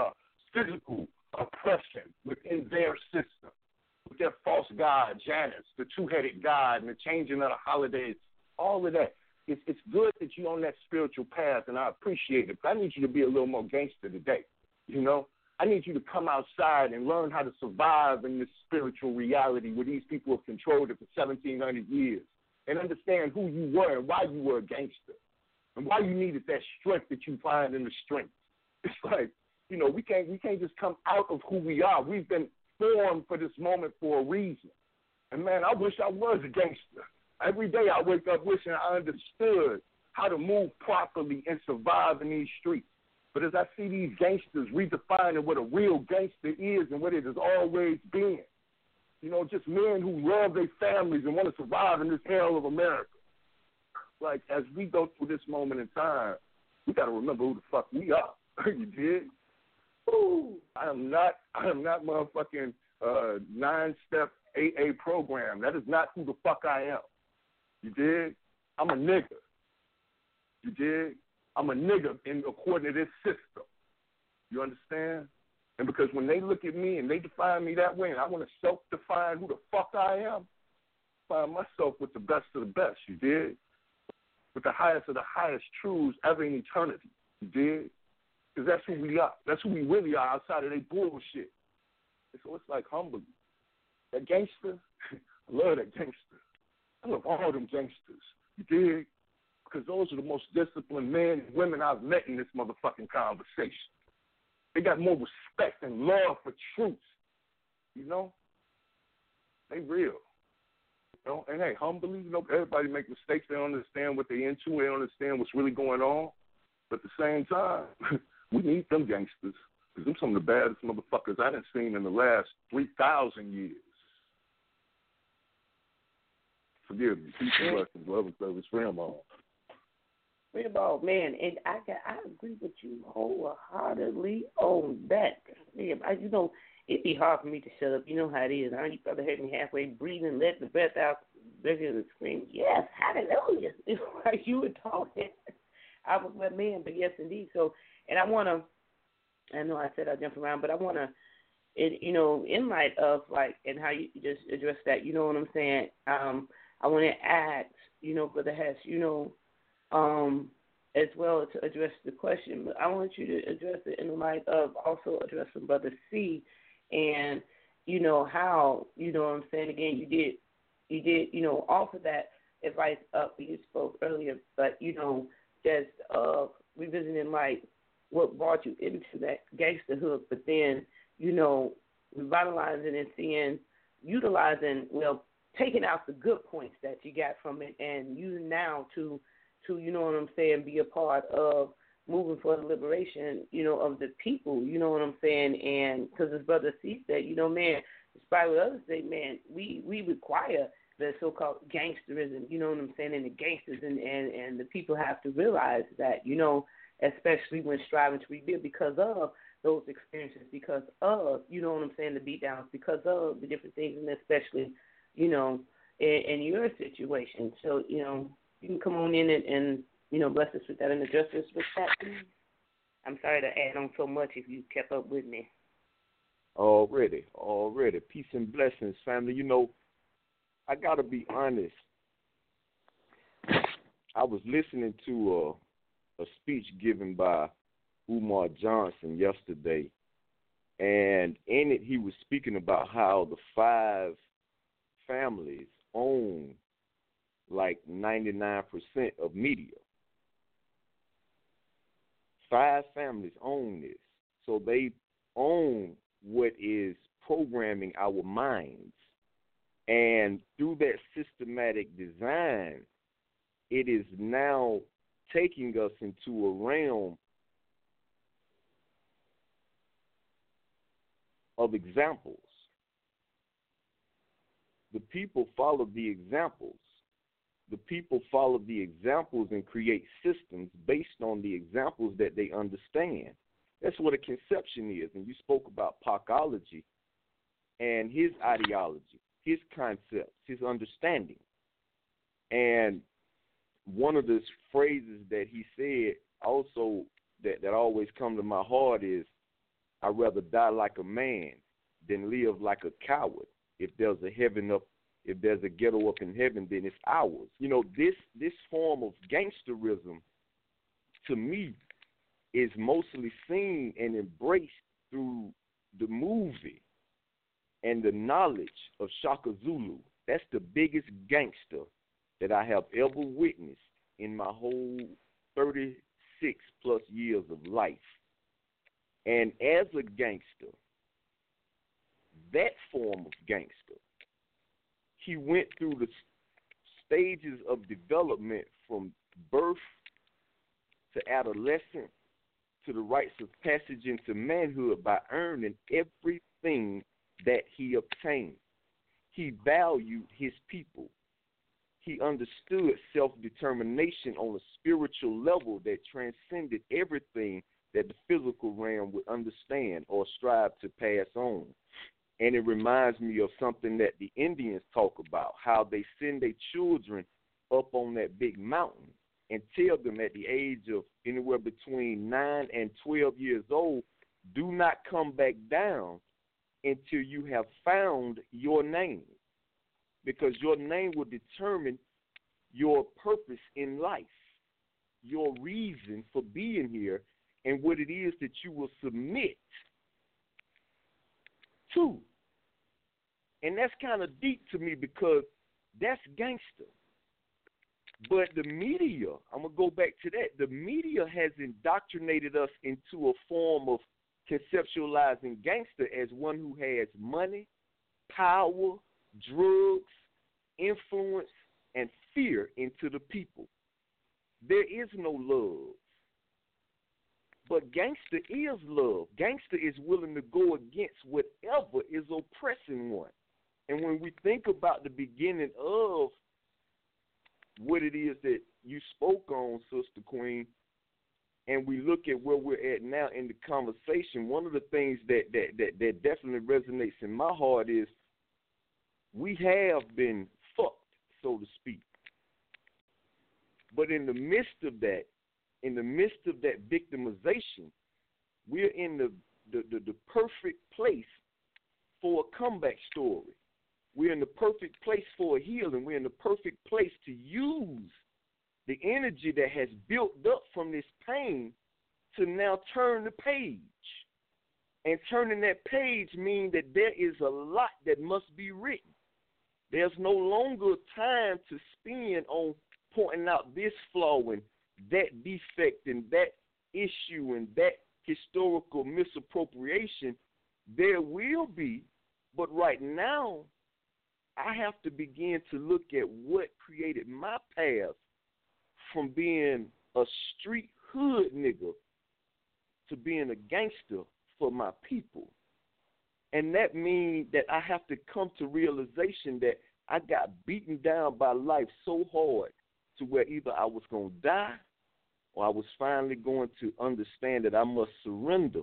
physical oppression within their system, with their false God, Janus, the two-headed God, and the changing of the holidays, all of that. It's good that you're on that spiritual path, and I appreciate it, but I need you to be a little more gangster today, you know? I need you to come outside and learn how to survive in this spiritual reality where these people have controlled it for 1,700 years and understand who you were and why you were a gangster and why you needed that strength that you find in the strength. It's like, you know, we can't just come out of who we are. We've been formed for this moment for a reason. And, man, I wish I was a gangster. Every day I wake up wishing I understood how to move properly and survive in these streets. But as I see these gangsters redefining what a real gangster is and what it has always been, you know, just men who love their families and want to survive in this hell of America. Like, as we go through this moment in time, we got to remember who the fuck we are. You dig? Ooh, I am not motherfucking 9-step AA program. That is not who the fuck I am. You dig? I'm a nigga. You dig? I'm a nigga according to this system. You understand? And because when they look at me and they define me that way and I want to self-define who the fuck I am, I find myself with the best of the best, you dig? With the highest of the highest truths ever in eternity, you dig? Because that's who we are. That's who we really are outside of their bullshit. And so it's like humbly. That gangster, I love that gangster. I love all them gangsters, you dig? because those are the most disciplined men and women I've met in this motherfucking conversation. They got more respect and love for truth. You know? They real. You know? And hey, humbly, you know, everybody make mistakes. They don't understand what they're into. They don't understand what's really going on. But at the same time, we need them gangsters. Because them some of the baddest motherfuckers I done seen in the last 3,000 years. Forgive me. Peace and blessings. Love and service. Fremont. Fremont, man, and I agree with you wholeheartedly on that. Man, you know, it'd be hard for me to shut up. You know how it is. You probably heard me halfway breathing, let the breath out, begging to scream, yes, hallelujah. Like you were talking. I was my man, but yes, indeed. So, and I know I said I jump around, but I want to, you know, in light of, like, and how you just addressed that, you know what I'm saying? I want to ask, you know, Brother Hess, you know, as well to address the question, but I want you to address it in the light of also addressing Brother C, and, you know, how, you know what I'm saying, again, you did, you know, offer that advice up, you spoke earlier, but, you know, just revisiting, like, what brought you into that gangsterhood, but then, you know, revitalizing and utilizing, well, taking out the good points that you got from it and using now to you know what I'm saying, be a part of moving for the liberation, you know, of the people, you know what I'm saying, and because as Brother C said, you know, man, despite what others say, man, we require the so-called gangsterism, you know what I'm saying, and the gangsters and the people have to realize that, you know, especially when striving to rebuild because of those experiences, because of, you know what I'm saying, the beatdowns, because of the different things, and especially, you know, in your situation. So, you know, you can come on in and you know, bless us with that and address us with that. I'm sorry to add on so much if you kept up with me. Already. Peace and blessings, family. You know, I got to be honest. I was listening to a speech given by Umar Johnson yesterday, and in it he was speaking about how the 5 families own like 99% of media. 5 families own this. So they own what is programming our minds. And through that systematic design, it is now taking us into a realm of examples. The people follow the examples. The people follow the examples and create systems based on the examples that they understand. That's what a conception is. And you spoke about Pakology and his ideology, his concepts, his understanding. And one of the phrases that he said also that always come to my heart is, I'd rather die like a man than live like a coward. If there's a ghetto up in heaven, then it's ours. You know, this form of gangsterism, to me, is mostly seen and embraced through the movie and the knowledge of Shaka Zulu. That's the biggest gangster that I have ever witnessed in my whole 36-plus years of life. And as a gangster, that form of gangster, he went through the stages of development from birth to adolescence to the rites of passage into manhood by earning everything that he obtained. He valued his people. He understood self-determination on a spiritual level that transcended everything that the physical realm would understand or strive to pass on. And it reminds me of something that the Indians talk about, how they send their children up on that big mountain and tell them at the age of anywhere between 9 and 12 years old, do not come back down until you have found your name, because your name will determine your purpose in life, your reason for being here, and what it is that you will submit to. And that's kind of deep to me because that's gangster. But the media, I'm going to go back to that. The media has indoctrinated us into a form of conceptualizing gangster as one who has money, power, drugs, influence, and fear into the people. There is no love. But gangster is love. Gangster is willing to go against whatever is oppressing one. And when we think about the beginning of what it is that you spoke on, Sister Queen, and we look at where we're at now in the conversation, one of the things that definitely resonates in my heart is we have been fucked, so to speak. But in the midst of that victimization, we're in the perfect place for a comeback story. We're in the perfect place for a healing. We're in the perfect place to use the energy that has built up from this pain to now turn the page. And turning that page means that there is a lot that must be written. There's no longer time to spend on pointing out this flaw and that defect and that issue and that historical misappropriation. There will be, but right now, I have to begin to look at what created my path from being a street hood nigga to being a gangster for my people. And that means that I have to come to realization that I got beaten down by life so hard to where either I was going to die or I was finally going to understand that I must surrender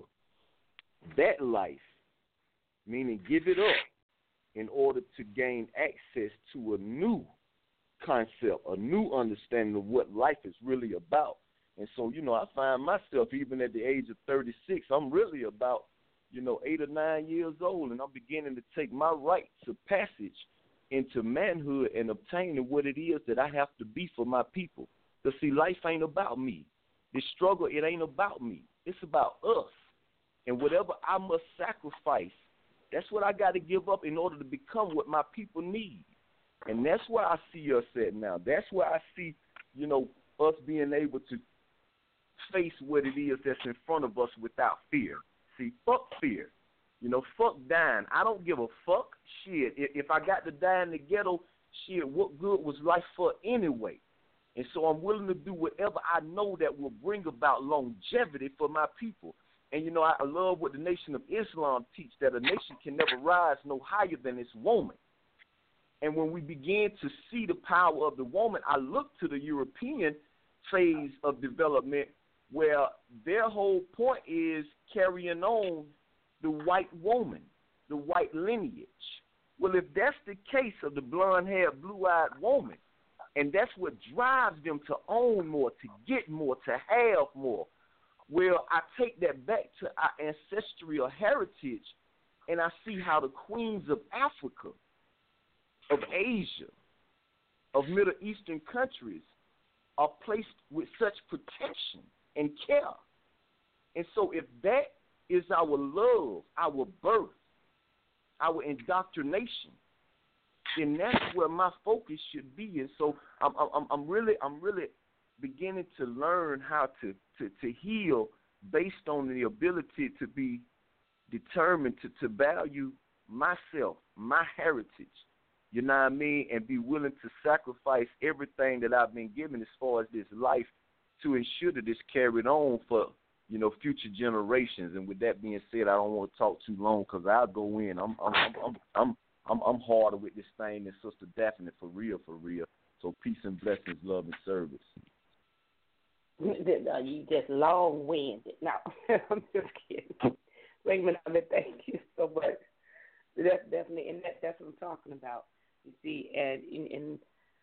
that life, meaning give it up, in order to gain access to a new concept, a new understanding of what life is really about. And so, I find myself, even at the age of 36, I'm really about, 8 or 9 years old, and I'm beginning to take my rites of passage into manhood and obtaining what it is that I have to be for my people. Because, see, life ain't about me. This struggle, it ain't about me. It's about us. And whatever I must sacrifice, that's what I got to give up in order to become what my people need. And that's where I see us at now. That's where I see, us being able to face what it is that's in front of us without fear. See, fuck fear. Fuck dying. I don't give a fuck. Shit, if I got to die in the ghetto, shit, what good was life for anyway? And so I'm willing to do whatever I know that will bring about longevity for my people. And, I love what the Nation of Islam teach, that a nation can never rise no higher than its woman. And when we begin to see the power of the woman, I look to the European phase of development where their whole point is carrying on the white woman, the white lineage. Well, if that's the case of the blonde-haired, blue-eyed woman, and that's what drives them to own more, to get more, to have more, well, I take that back to our ancestral heritage, and I see how the queens of Africa, of Asia, of Middle Eastern countries are placed with such protection and care. And so if that is our love, our birth, our indoctrination, then that's where my focus should be. And so I'm really beginning to learn how to heal based on the ability to be determined to value myself, my heritage, you know what I mean, and be willing to sacrifice everything that I've been given as far as this life to ensure that it's carried on for, future generations. And with that being said, I don't want to talk too long because I'll go in. I'm harder with this thing than Sister Daphne, for real. So peace and blessings, love and service. You just long-winded. No, I'm just kidding. Raymond, thank you so much. That's definitely, and that's what I'm talking about. You see, and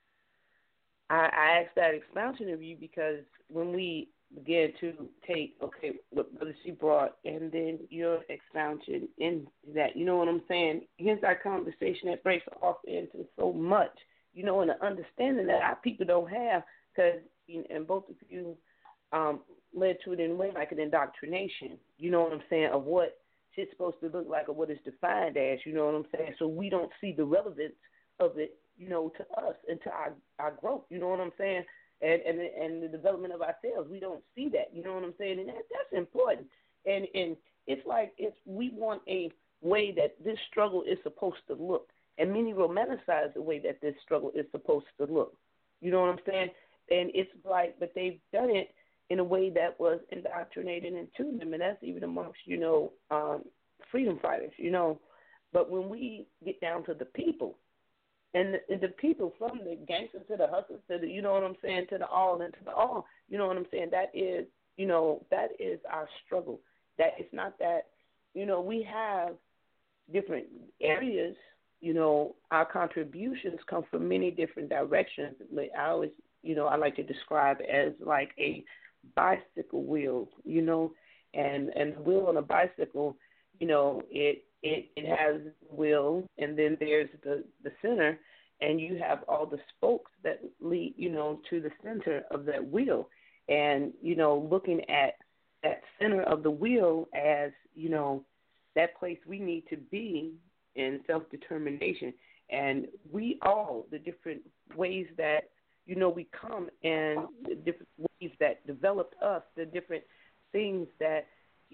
I asked that expansion of you because when we began to take, what Brother C brought, and then your expansion in that, you know what I'm saying? Here's our conversation that breaks off into so much, and the understanding that our people don't have, because, and both of you led to it in a way like an indoctrination, you know what I'm saying, of what shit's supposed to look like or what it's defined as, you know what I'm saying? So we don't see the relevance of it to us and to our growth. You know what I'm saying? And the development of ourselves. We don't see that. You know what I'm saying? And that's important. And it's like we want a way that this struggle is supposed to look. And many romanticize the way that this struggle is supposed to look. You know what I'm saying? And it's like, but they've done it in a way that was indoctrinated into them, and that's even amongst, freedom fighters, But when we get down to the people, and the people from the gangsters to the hustlers to the, to the all and to the all, you know what I'm saying? That is, that is our struggle. That it's not that, we have different areas, our contributions come from many different directions. I always, I like to describe it as like a bicycle wheel, and the wheel on a bicycle, it has wheel, and then there's the center, and you have all the spokes that lead, to the center of that wheel. And, looking at that center of the wheel as, that place we need to be in self-determination. And we all, the different ways that, we come, and the different ways that developed us, the different things that,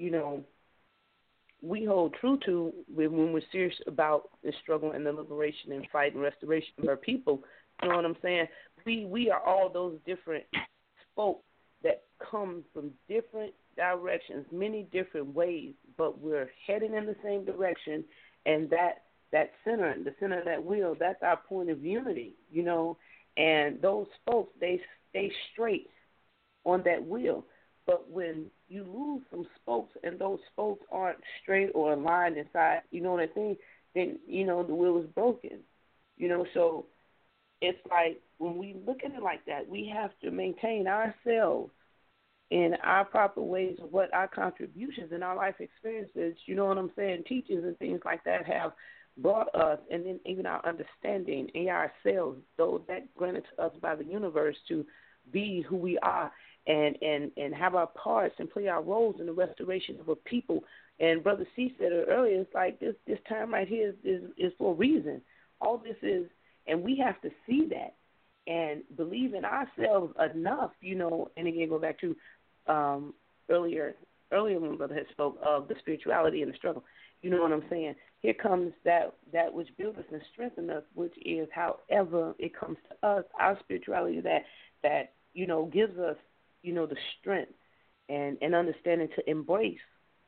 we hold true to when we're serious about the struggle and the liberation and fight and restoration of our people. You know what I'm saying? We are all those different spokes that come from different directions, many different ways, but we're heading in the same direction. And that center, the center of that wheel, that's our point of unity, And those spokes, they stay straight on that wheel. But when you lose some spokes and those spokes aren't straight or aligned inside, what I mean, then, the wheel is broken. So it's like when we look at it like that, we have to maintain ourselves in our proper ways of what our contributions and our life experiences, teachings and things like that have brought us, and then even our understanding in ourselves, those that granted to us by the universe to be who we are and have our parts and play our roles in the restoration of a people. And Brother C said it earlier, it's like this time right here is for a reason. All this is, and we have to see that and believe in ourselves enough, and again, go back to earlier when Brother had spoke of the spirituality and the struggle. You know what I'm saying? Here comes that which builds us and strengthens us, which is however it comes to us, our spirituality that gives us, the strength and understanding to embrace,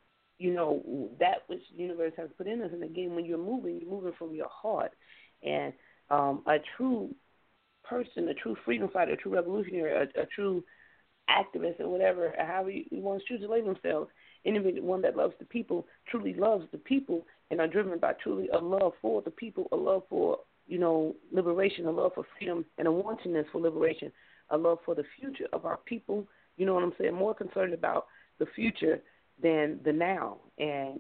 that which the universe has put in us. And again, when you're moving from your heart. And a true person, a true freedom fighter, a true revolutionary, a true activist or whatever, however he wants to choose to label themselves, anyone that loves the people truly loves the people and are driven by truly a love for the people, a love for, liberation, a love for freedom, and a wantonness for liberation, a love for the future of our people. You know what I'm saying? More concerned about the future than the now. And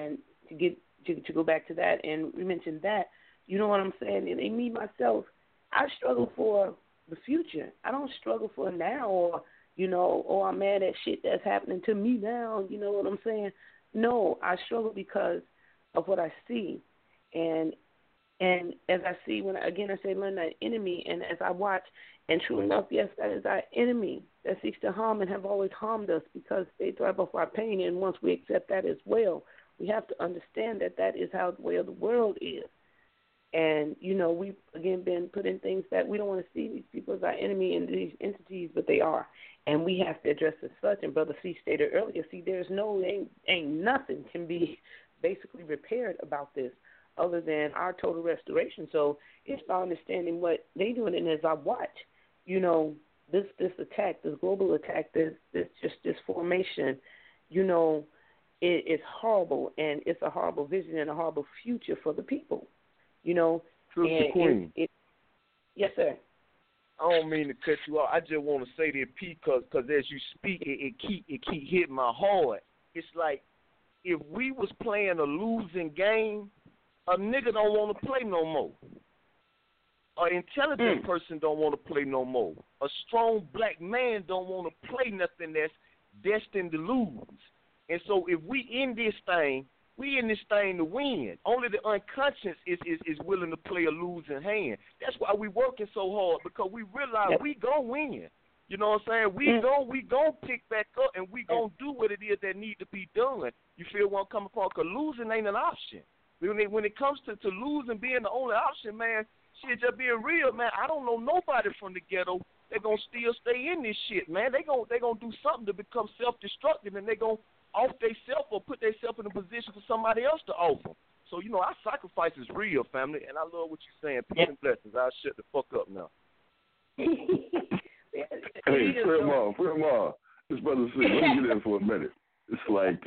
to go back to that, and we mentioned that, you know what I'm saying? And me, myself, I struggle for the future. I don't struggle for now or, I'm mad at shit that's happening to me now. You know what I'm saying? No, I struggle because of what I see. And as I see, when I say learn that enemy, and as I watch, and true enough, yes, that is our enemy that seeks to harm and have always harmed us because they thrive off our pain. And once we accept that as well, we have to understand that is how the way of the world is. And, we've, again, been put in things that we don't want to see these people as our enemy and these entities, but they are. And we have to address as such. And Brother C stated earlier, ain't nothing can be basically repaired about this other than our total restoration. So it's about understanding what they doing. And as I watch, this attack, this global attack, this formation, it is horrible, and it's a horrible vision and a horrible future for the people. Sister Queen. Yes, sir. I don't mean to cut you off. I just want to say that, P, because as you speak, it keep hitting my heart. It's like if we was playing a losing game, a nigga don't want to play no more. An intelligent person don't want to play no more. A strong black man don't want to play nothing that's destined to lose. And so if we in this thing, We in this thing to win. Only the unconscious is willing to play a losing hand. That's why we working so hard, because we realize we gonna win. You know what I'm saying? We gon' pick back up, and we gonna do what it is that need to be done. You feel what I'm coming from? Because losing ain't an option. When it comes to losing being the only option, man, shit, just being real, man, I don't know nobody from the ghetto that gonna still stay in this shit, man. They gonna do something to become self-destructive, and they gonna off themselves or put themselves in a position for somebody else to offer. So, you know, our sacrifice is real, family, and I love what you're saying. Peace and blessings. I'll shut the fuck up now. Hey, Fremont, this brother said, let me get in for a minute. It's like,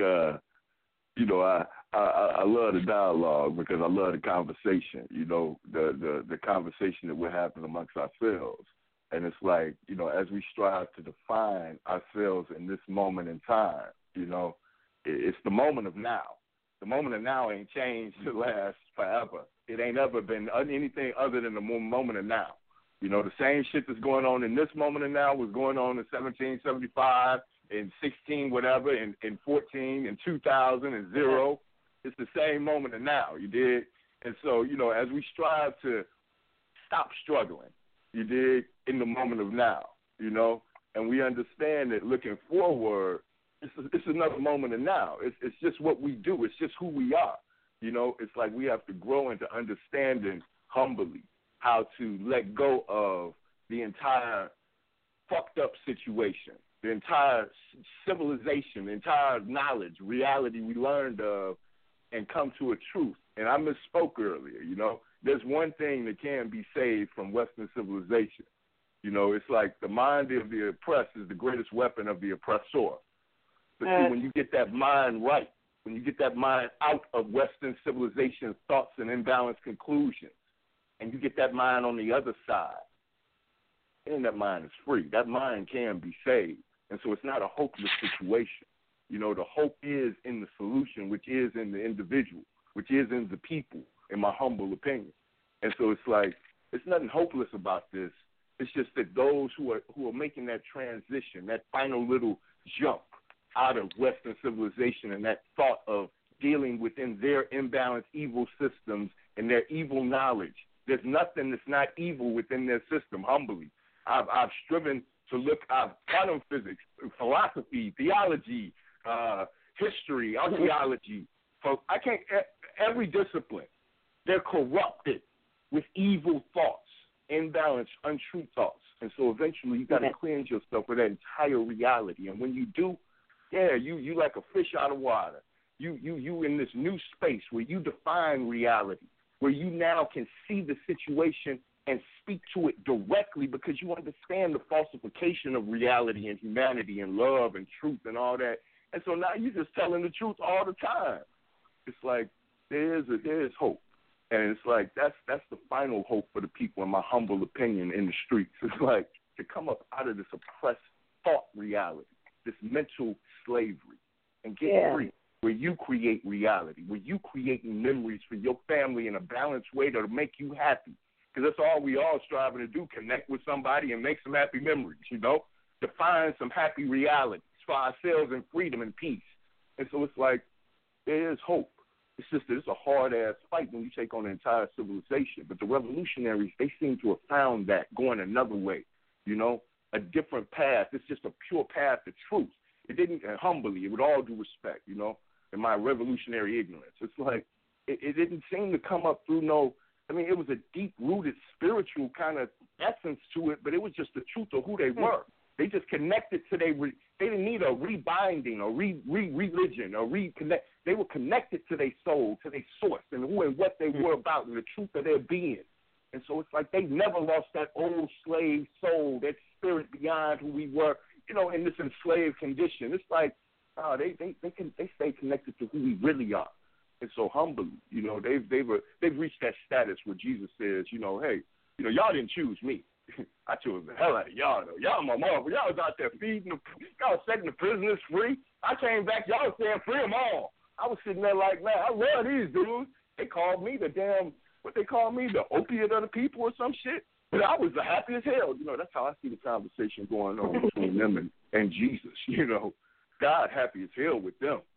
you know, I love the dialogue because I love the conversation, you know, the conversation that we're having amongst ourselves. And it's like, you know, as we strive to define ourselves in this moment in time, you know, it's the moment of now. The moment of now ain't changed to last forever. It ain't ever been anything other than the moment of now. You know, the same shit that's going on in this moment of now was going on in 1775, in 16, whatever, in 14, in 2000, and 0. It's the same moment of now, you dig? And so, you know, as we strive to stop struggling, you dig, in the moment of now, you know, and we understand that looking forward, it's another moment of now. It's just what we do. It's just who we are. You know, it's like we have to grow into understanding humbly how to let go of the entire fucked up situation, the entire civilization, the entire knowledge, reality we learned of, and come to a truth. And I misspoke earlier, you know. There's one thing that can be saved from Western civilization. You know, it's like the mind of the oppressed is the greatest weapon of the oppressor. But see, when you get that mind right, when you get that mind out of Western civilization thoughts and imbalanced conclusions, and you get that mind on the other side, then that mind is free. That mind can be saved. And so it's not a hopeless situation. You know, the hope is in the solution, which is in the individual, which is in the people, in my humble opinion. And so it's like, it's nothing hopeless about this. It's just that those who are making that transition, that final little jump out of Western civilization and that thought of dealing within their imbalanced evil systems and their evil knowledge. There's nothing that's not evil within their system, humbly. I've striven to look at quantum physics, philosophy, theology, history, archaeology. I can't, every discipline, they're corrupted with evil thoughts, imbalanced, untrue thoughts. And so eventually you got to cleanse yourself of that entire reality. And when you do, you like a fish out of water. You in this new space where you define reality, where you now can see the situation and speak to it directly because you understand the falsification of reality and humanity and love and truth and all that. And so now you're just telling the truth all the time. It's like there is hope. And it's like that's the final hope for the people, in my humble opinion, in the streets. It's like to come up out of this oppressed thought reality, this mental slavery, and get free, where you create reality, where you create memories for your family in a balanced way that'll make you happy. Because that's all we all striving to do, connect with somebody and make some happy memories, you know, define some happy realities for ourselves in freedom and peace. And so it's like there is hope. It's just that it's a hard-ass fight when you take on an entire civilization. But the revolutionaries, they seem to have found that, going another way, you know, a different path. It's just a pure path to truth. It didn't, humbly, with all due respect, you know, in my revolutionary ignorance. It's like it didn't seem to come up through it was a deep-rooted spiritual kind of essence to it, but it was just the truth of who they were. They just connected to they didn't need a rebinding or religion or reconnect. They were connected to their soul, to their source, and who and what they were about, and the truth of their being. And so it's like they never lost that old slave soul, that spirit beyond who we were, you know, in this enslaved condition. It's like they stay connected to who we really are. And so humbly, you know, they've reached that status where Jesus says, you know, hey, you know, y'all didn't choose me. I chose the hell out of y'all, though. Y'all my mom, but y'all was out there feeding y'all setting the prisoners free. I came back, y'all was saying free them all. I was sitting there like, man, I love these dudes. They called me the opiate of the people or some shit. But I was the happy as hell. You know, that's how I see the conversation going on between them and Jesus. You know, God happy as hell with them.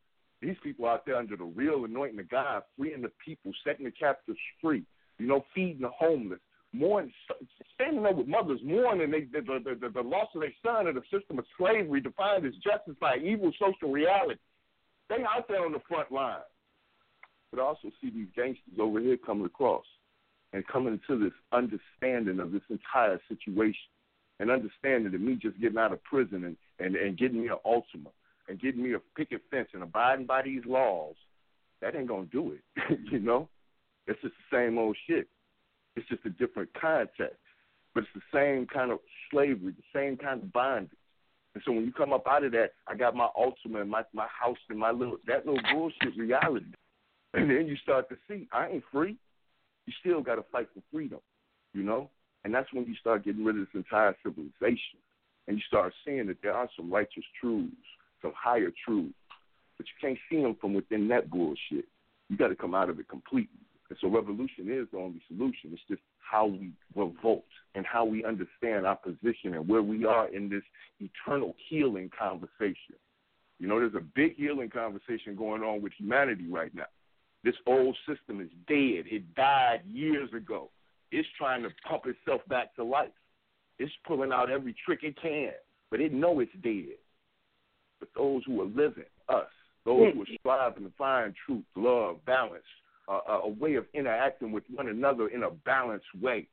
These people out there under the real anointing of God, freeing the people, setting the captives free, feeding the homeless, standing there with mothers mourning the loss of their son in the system of slavery defined as justice by evil social reality. They out there on the front line. But I also see these gangsters over here coming across and coming to this understanding of this entire situation and understanding that me just getting out of prison and getting me an Ultima and getting me a picket fence and abiding by these laws, that ain't going to do it, It's just the same old shit. It's just a different context. But it's the same kind of slavery, the same kind of bondage. And so when you come up out of that, I got my Ultima and my house and that little bullshit reality. And then you start to see, I ain't free. You still got to fight for freedom, And that's when you start getting rid of this entire civilization. And you start seeing that there are some righteous truths, some higher truths. But you can't see them from within that bullshit. You got to come out of it completely. And so revolution is the only solution. It's just how we revolt and how we understand our position and where we are in this eternal healing conversation. There's a big healing conversation going on with humanity right now. This old system is dead. It died years ago. It's trying to pump itself back to life. It's pulling out every trick it can, but it know it's dead. But those who are living, us, those who are striving to find truth, love, balance, a way of interacting with one another in a balanced way,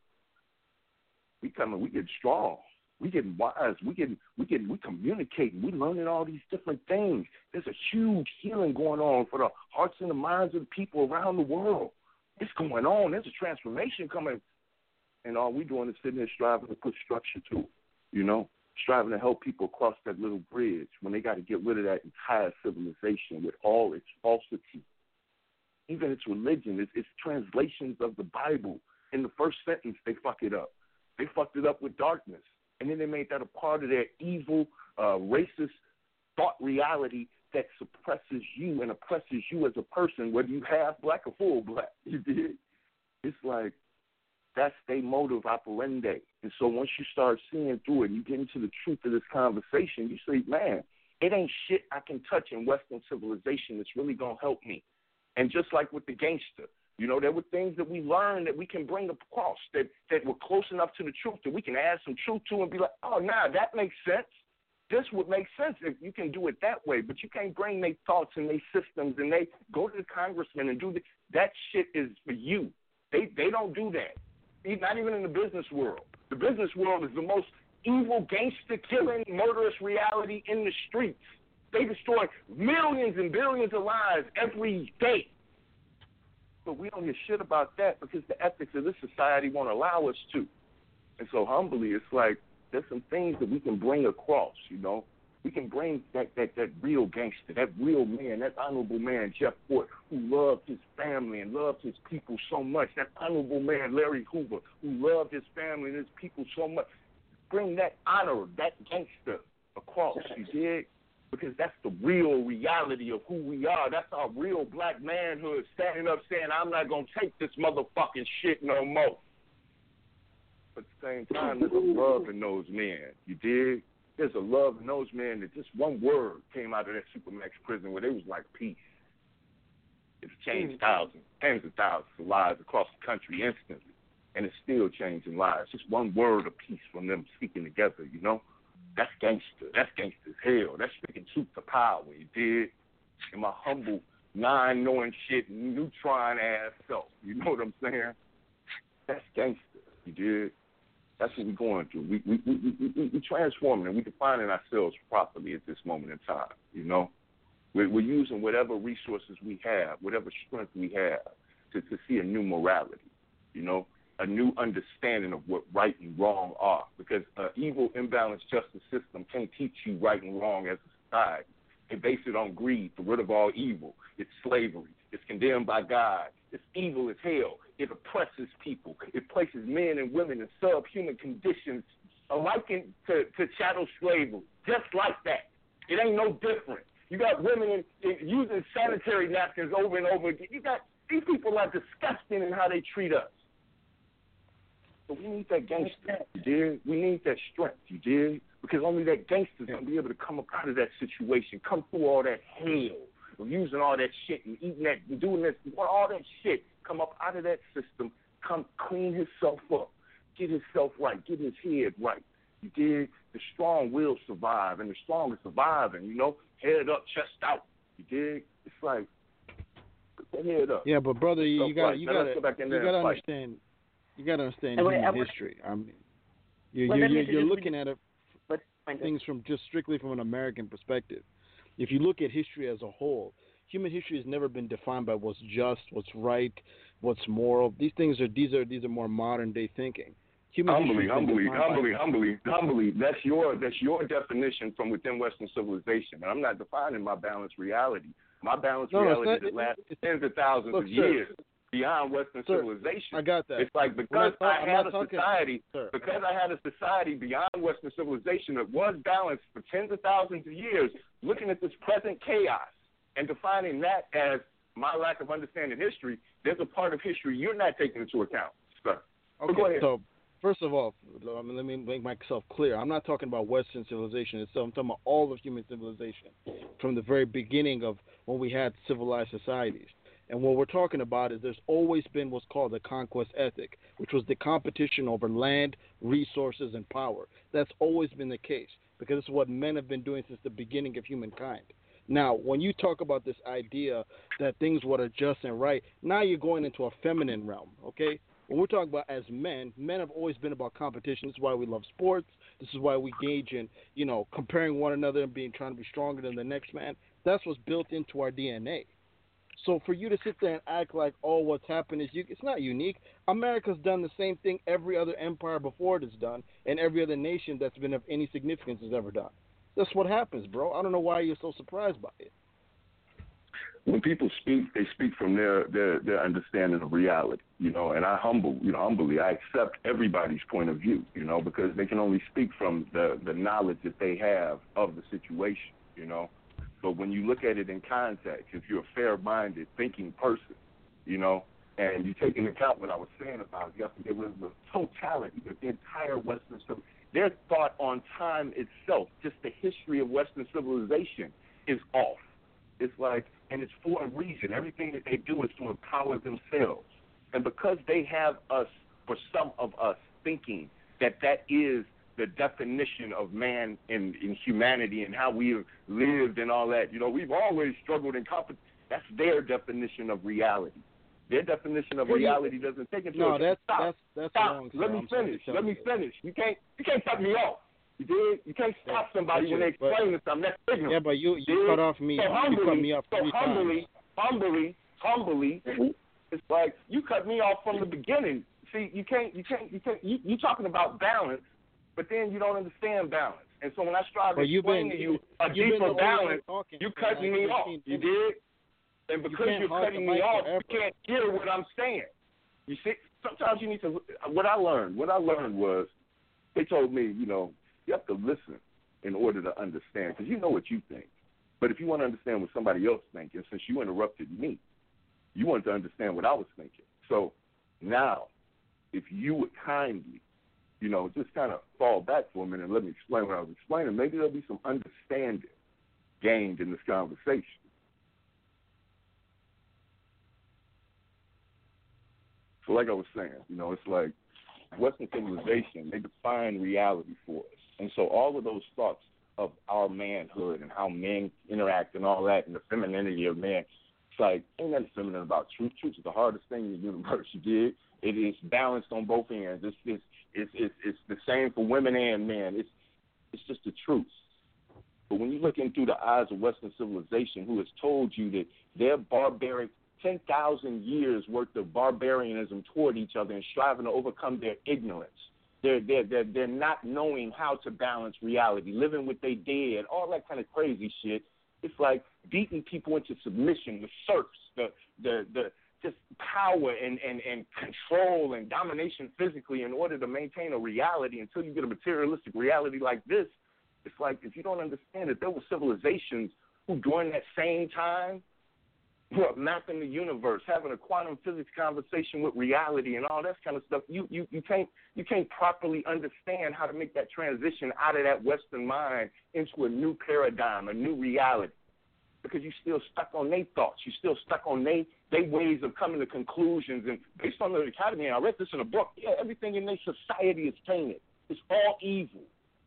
we get strong. We getting wise. We communicating. We learning all these different things. There's a huge healing going on for the hearts and the minds of the people around the world. It's going on. There's a transformation coming. And all we doing is sitting there striving to put structure to it, striving to help people cross that little bridge when they got to get rid of that entire civilization with all its falsity. Even its religion, its translations of the Bible. In the first sentence, they fuck it up. They fucked it up with darkness. And then they made that a part of their evil, racist thought reality that suppresses you and oppresses you as a person, whether you half black or full black. You did? It's like that's their motive operandi. And so once you start seeing through it and you get into the truth of this conversation, you say, man, it ain't shit I can touch in Western civilization that's really going to help me. And just like with the gangster, there were things that we learned that we can bring across that were close enough to the truth that we can add some truth to and be like, oh, that makes sense. This would make sense if you can do it that way. But you can't bring their thoughts and their systems and they go to the congressman and do that shit is for you. They don't do that. Not even in the business world. The business world is the most evil, gangster-killing, murderous reality in the streets. They destroy millions and billions of lives every day. But we don't hear shit about that because the ethics of this society won't allow us to. And so humbly, it's like there's some things that we can bring across, We can bring that real gangster, that real man, that honorable man, Jeff Fort, who loved his family and loved his people so much. That honorable man, Larry Hoover, who loved his family and his people so much. Bring that honor, that gangster across, you dig? Because that's the real reality of who we are. That's our real black manhood standing up saying, I'm not going to take this motherfucking shit no more. But at the same time, there's a love in those men. You dig? There's a love in those men that just one word came out of that Supermax prison where they was like peace. It's changed thousands, tens of thousands of lives across the country instantly. And it's still changing lives. Just one word of peace from them speaking together, That's gangster. That's gangster as hell. That's speaking truth to power, you did? In my humble, non-knowing shit, neutron-ass self. You know what I'm saying? That's gangster, you did? That's what we're going through. We transforming and we defining ourselves properly at this moment in time, We're using whatever resources we have, whatever strength we have to see a new morality, a new understanding of what right and wrong are. Because an evil, imbalanced justice system can't teach you right and wrong as a society. They base it on greed, the root of all evil. It's slavery. It's condemned by God. It's evil as hell. It oppresses people. It places men and women in subhuman conditions, likened to chattel slavery, just like that. It ain't no different. You got women using sanitary napkins over and over again. These people are disgusting in how they treat us. So we need that gangster, you dig? We need that strength, you dig? Because only that gangster's going to be able to come up out of that situation, come through all that hell, of using all that shit and eating that and doing this, all that shit, come up out of that system, come clean himself up, get himself right, get his head right. You dig? The strong will survive, and the strong are surviving, you know, head up, chest out. You dig? It's like, put the head up. Yeah, but brother, you got to understand. You got to understand human history. I mean, you're looking at it things from just strictly from an American perspective. If you look at history as a whole, human history has never been defined by what's just, what's right, what's moral. These are more modern day thinking. Humbly. That's your definition from within Western civilization. And I'm not defining my balanced reality. My balanced reality that lasts tens of thousands of years beyond Western civilization. I got that. It's like because I had a society beyond Western civilization that was balanced for tens of thousands of years, looking at this present chaos and defining that as my lack of understanding history, there's a part of history you're not taking into account, sir. Okay, go ahead. So first of all, let me make myself clear. I'm not talking about Western civilization itself. I'm talking about all of human civilization from the very beginning of when we had civilized societies. And what we're talking about is there's always been what's called the conquest ethic, which was the competition over land, resources, and power. That's always been the case because it's what men have been doing since the beginning of humankind. Now, when you talk about this idea that things what are just and right, now you're going into a feminine realm, okay? When we're talking about as men have always been about competition. This is why we love sports. This is why we engage in, comparing one another and trying to be stronger than the next man. That's what's built into our DNA. So for you to sit there and act like, what's happened is it's not unique. America's done the same thing every other empire before it has done, and every other nation that's been of any significance has ever done. That's what happens, bro. I don't know why you're so surprised by it. When people speak, they speak from their understanding of reality, and I humbly, I accept everybody's point of view, because they can only speak from the knowledge that they have of the situation, But when you look at it in context, if you're a fair-minded, thinking person, and you take into account what I was saying about you have to get rid of the totality of the entire Western civilization. Their thought on time itself, just the history of Western civilization, is off. It's like, and it's for a reason. Everything that they do is to empower themselves. And because they have us, for some of us, thinking that is the definition of man in humanity and how we've lived and all that. We've always struggled in competition. That's their definition of reality. Their definition of reality doesn't take into account. That's Stop. wrong. Let me finish. You can't cut me off. You did? You can't stop somebody when they explain something. That's ignorant. Yeah, but you cut off me. You cut me off 3 times. Humbly, it's like you cut me off from the beginning. See, you talking about balance, but then you don't understand balance. And so when I strive to explain to you a deeper balance, you cutting me off. You did? And because you're cutting me off, you can't hear what I'm saying. You see, sometimes you need to. What I learned was they told me, you have to listen in order to understand, because you know what you think. But if you want to understand what somebody else thinks, and since you interrupted me, you want to understand what I was thinking. So now, if you would kindly, just kind of fall back for a minute and let me explain what I was explaining, maybe there'll be some understanding gained in this conversation. So like I was saying, it's like Western civilization, they define reality for us. And so all of those thoughts of our manhood and how men interact and all that and the femininity of men, it's like, ain't nothing feminine about truth. Truth is the hardest thing in the universe, you did. It is balanced on both ends. It's the same for women and men. It's just the truth. But when you look in through the eyes of Western civilization, who has told you that their barbaric 10,000 years worth of barbarianism toward each other and striving to overcome their ignorance. They're not knowing how to balance reality, living with their dead, all that kind of crazy shit. It's like beating people into submission with serfs, the just power and control and domination physically in order to maintain a reality until you get a materialistic reality like this. It's like if you don't understand that there were civilizations who during that same time were mapping the universe, having a quantum physics conversation with reality and all that kind of stuff. You can't properly understand how to make that transition out of that Western mind into a new paradigm, a new reality. because you're still stuck on their thoughts. You're still stuck on their ways of coming to conclusions. And based on the academy, and I read this in a book, everything in their society is tainted. It's all evil.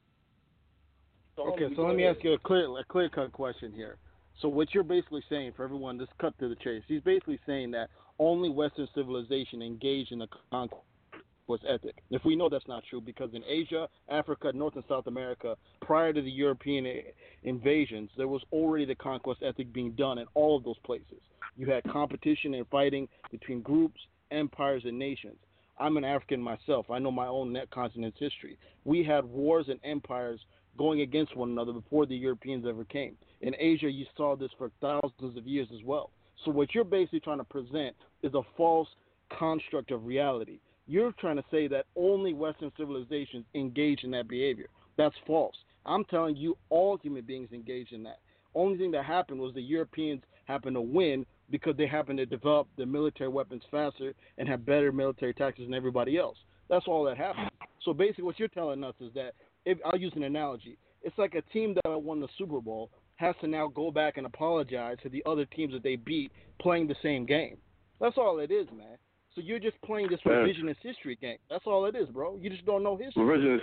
Okay, so let me ask you a clear-cut question here. So what you're basically saying, for everyone, just cut to the chase, he's basically saying that only Western civilization engaged in the conquest ethic. If we know that's not true, because in Asia, Africa, North and South America, prior to the European invasions, there was already the conquest ethic being done in all of those places. You had competition and fighting between groups, empires, and nations. I'm an African myself. I know my own net continent's history. We had wars and empires going against one another before the Europeans ever came. In Asia, you saw this for thousands of years as well. So what you're basically trying to present is a false construct of reality. You're trying to say that only Western civilizations engage in that behavior. That's false. I'm telling you all human beings engage in that. Only thing that happened was the Europeans happened to win because they happened to develop the military weapons faster and have better military tactics than everybody else. That's all that happened. So basically what you're telling us is that, I'll use an analogy. It's like a team that won the Super Bowl has to now go back and apologize to the other teams that they beat playing the same game. That's all it is, man. So you're just playing this revisionist history game. That's all it is, bro. You just don't know history.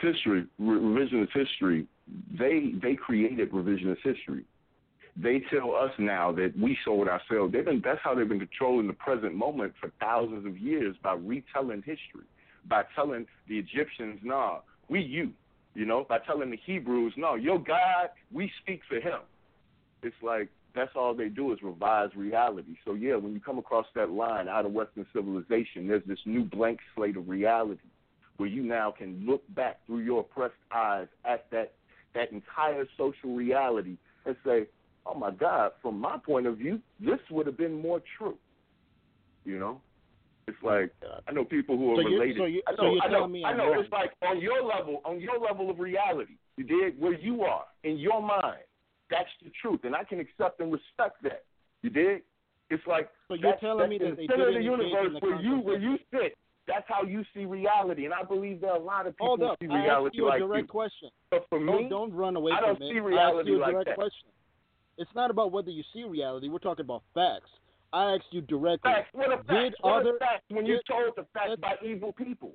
Revisionist history. They created revisionist history. They tell us now that we sold ourselves. That's how they've been controlling the present moment for thousands of years, by retelling history, by telling the Egyptians, nah, we you. You know, by telling the Hebrews, no, your God, we speak for him. It's like that's all they do is revise reality. So, yeah, when you come across that line out of Western civilization, there's this new blank slate of reality where you now can look back through your oppressed eyes at that entire social reality and say, oh, my God, from my point of view, this would have been more true, you know? It's like I know people who are related. I know. It's like on your level of reality, you dig, where you are in your mind. That's the truth, and I can accept and respect that. You dig? It's like so you're telling me that they center of the didn't universe where you sit. That's how you see reality, and I believe there are a lot of people who see reality like you. I asked you a direct question. But for me, don't run away I don't from it. see reality I asked you a like direct that. question. It's not about whether you see reality. We're talking about facts. I asked you directly. Facts. What are facts? What are facts when you're told the facts by evil people?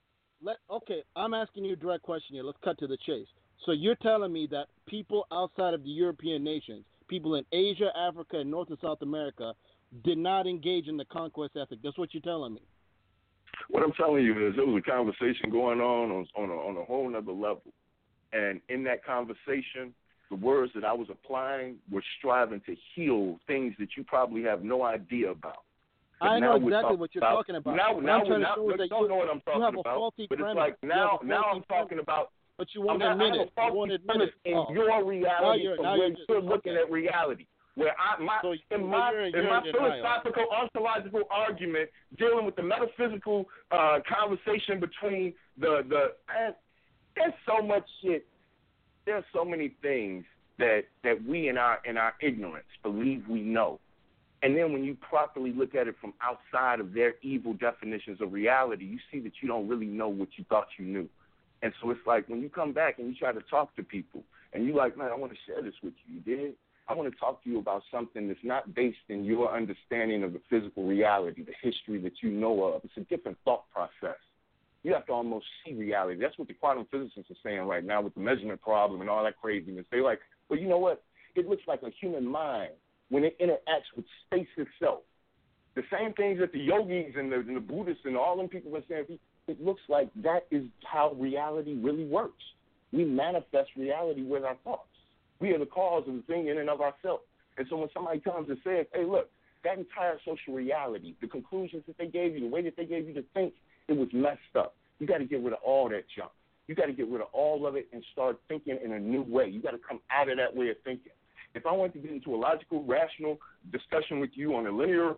Okay, I'm asking you a direct question here. Let's cut to the chase. So you're telling me that people outside of the European nations, people in Asia, Africa, and North and South America, did not engage in the conquest ethic. That's what you're telling me. What I'm telling you is there was a conversation going on a whole nother level. And in that conversation, the words that I was applying were striving to heal things that you probably have no idea about. I know exactly what you're talking about. Now, I'm trying to show that don't know what I'm talking have a about. faulty But it's premise. like now I'm talking about. But you won't admit it. You won't admit it. In your reality, now you're looking at reality. Where in my philosophical, ontological argument, dealing with the metaphysical conversation between and there's so much shit. There's so many things that we in our ignorance believe we know. And then when you properly look at it from outside of their evil definitions of reality, you see that you don't really know what you thought you knew. And so it's like when you come back and you try to talk to people and you're like, man, I want to share this with you. You did? I want to talk to you about something that's not based in your understanding of the physical reality, the history that you know of. It's a different thought process. You have to almost see reality. That's what the quantum physicists are saying right now with the measurement problem and all that craziness. They're like, well, you know what? It looks like a human mind when it interacts with space itself. The same things that the yogis and the Buddhists and all them people are saying, it looks like that is how reality really works. We manifest reality with our thoughts. We are the cause of the thing in and of ourselves. And so when somebody comes and says, hey, look, that entire social reality, the conclusions that they gave you, the way that they gave you to think, it was messed up. You got to get rid of all that junk. You got to get rid of all of it and start thinking in a new way. You got to come out of that way of thinking. If I wanted to get into a logical, rational discussion with you on a linear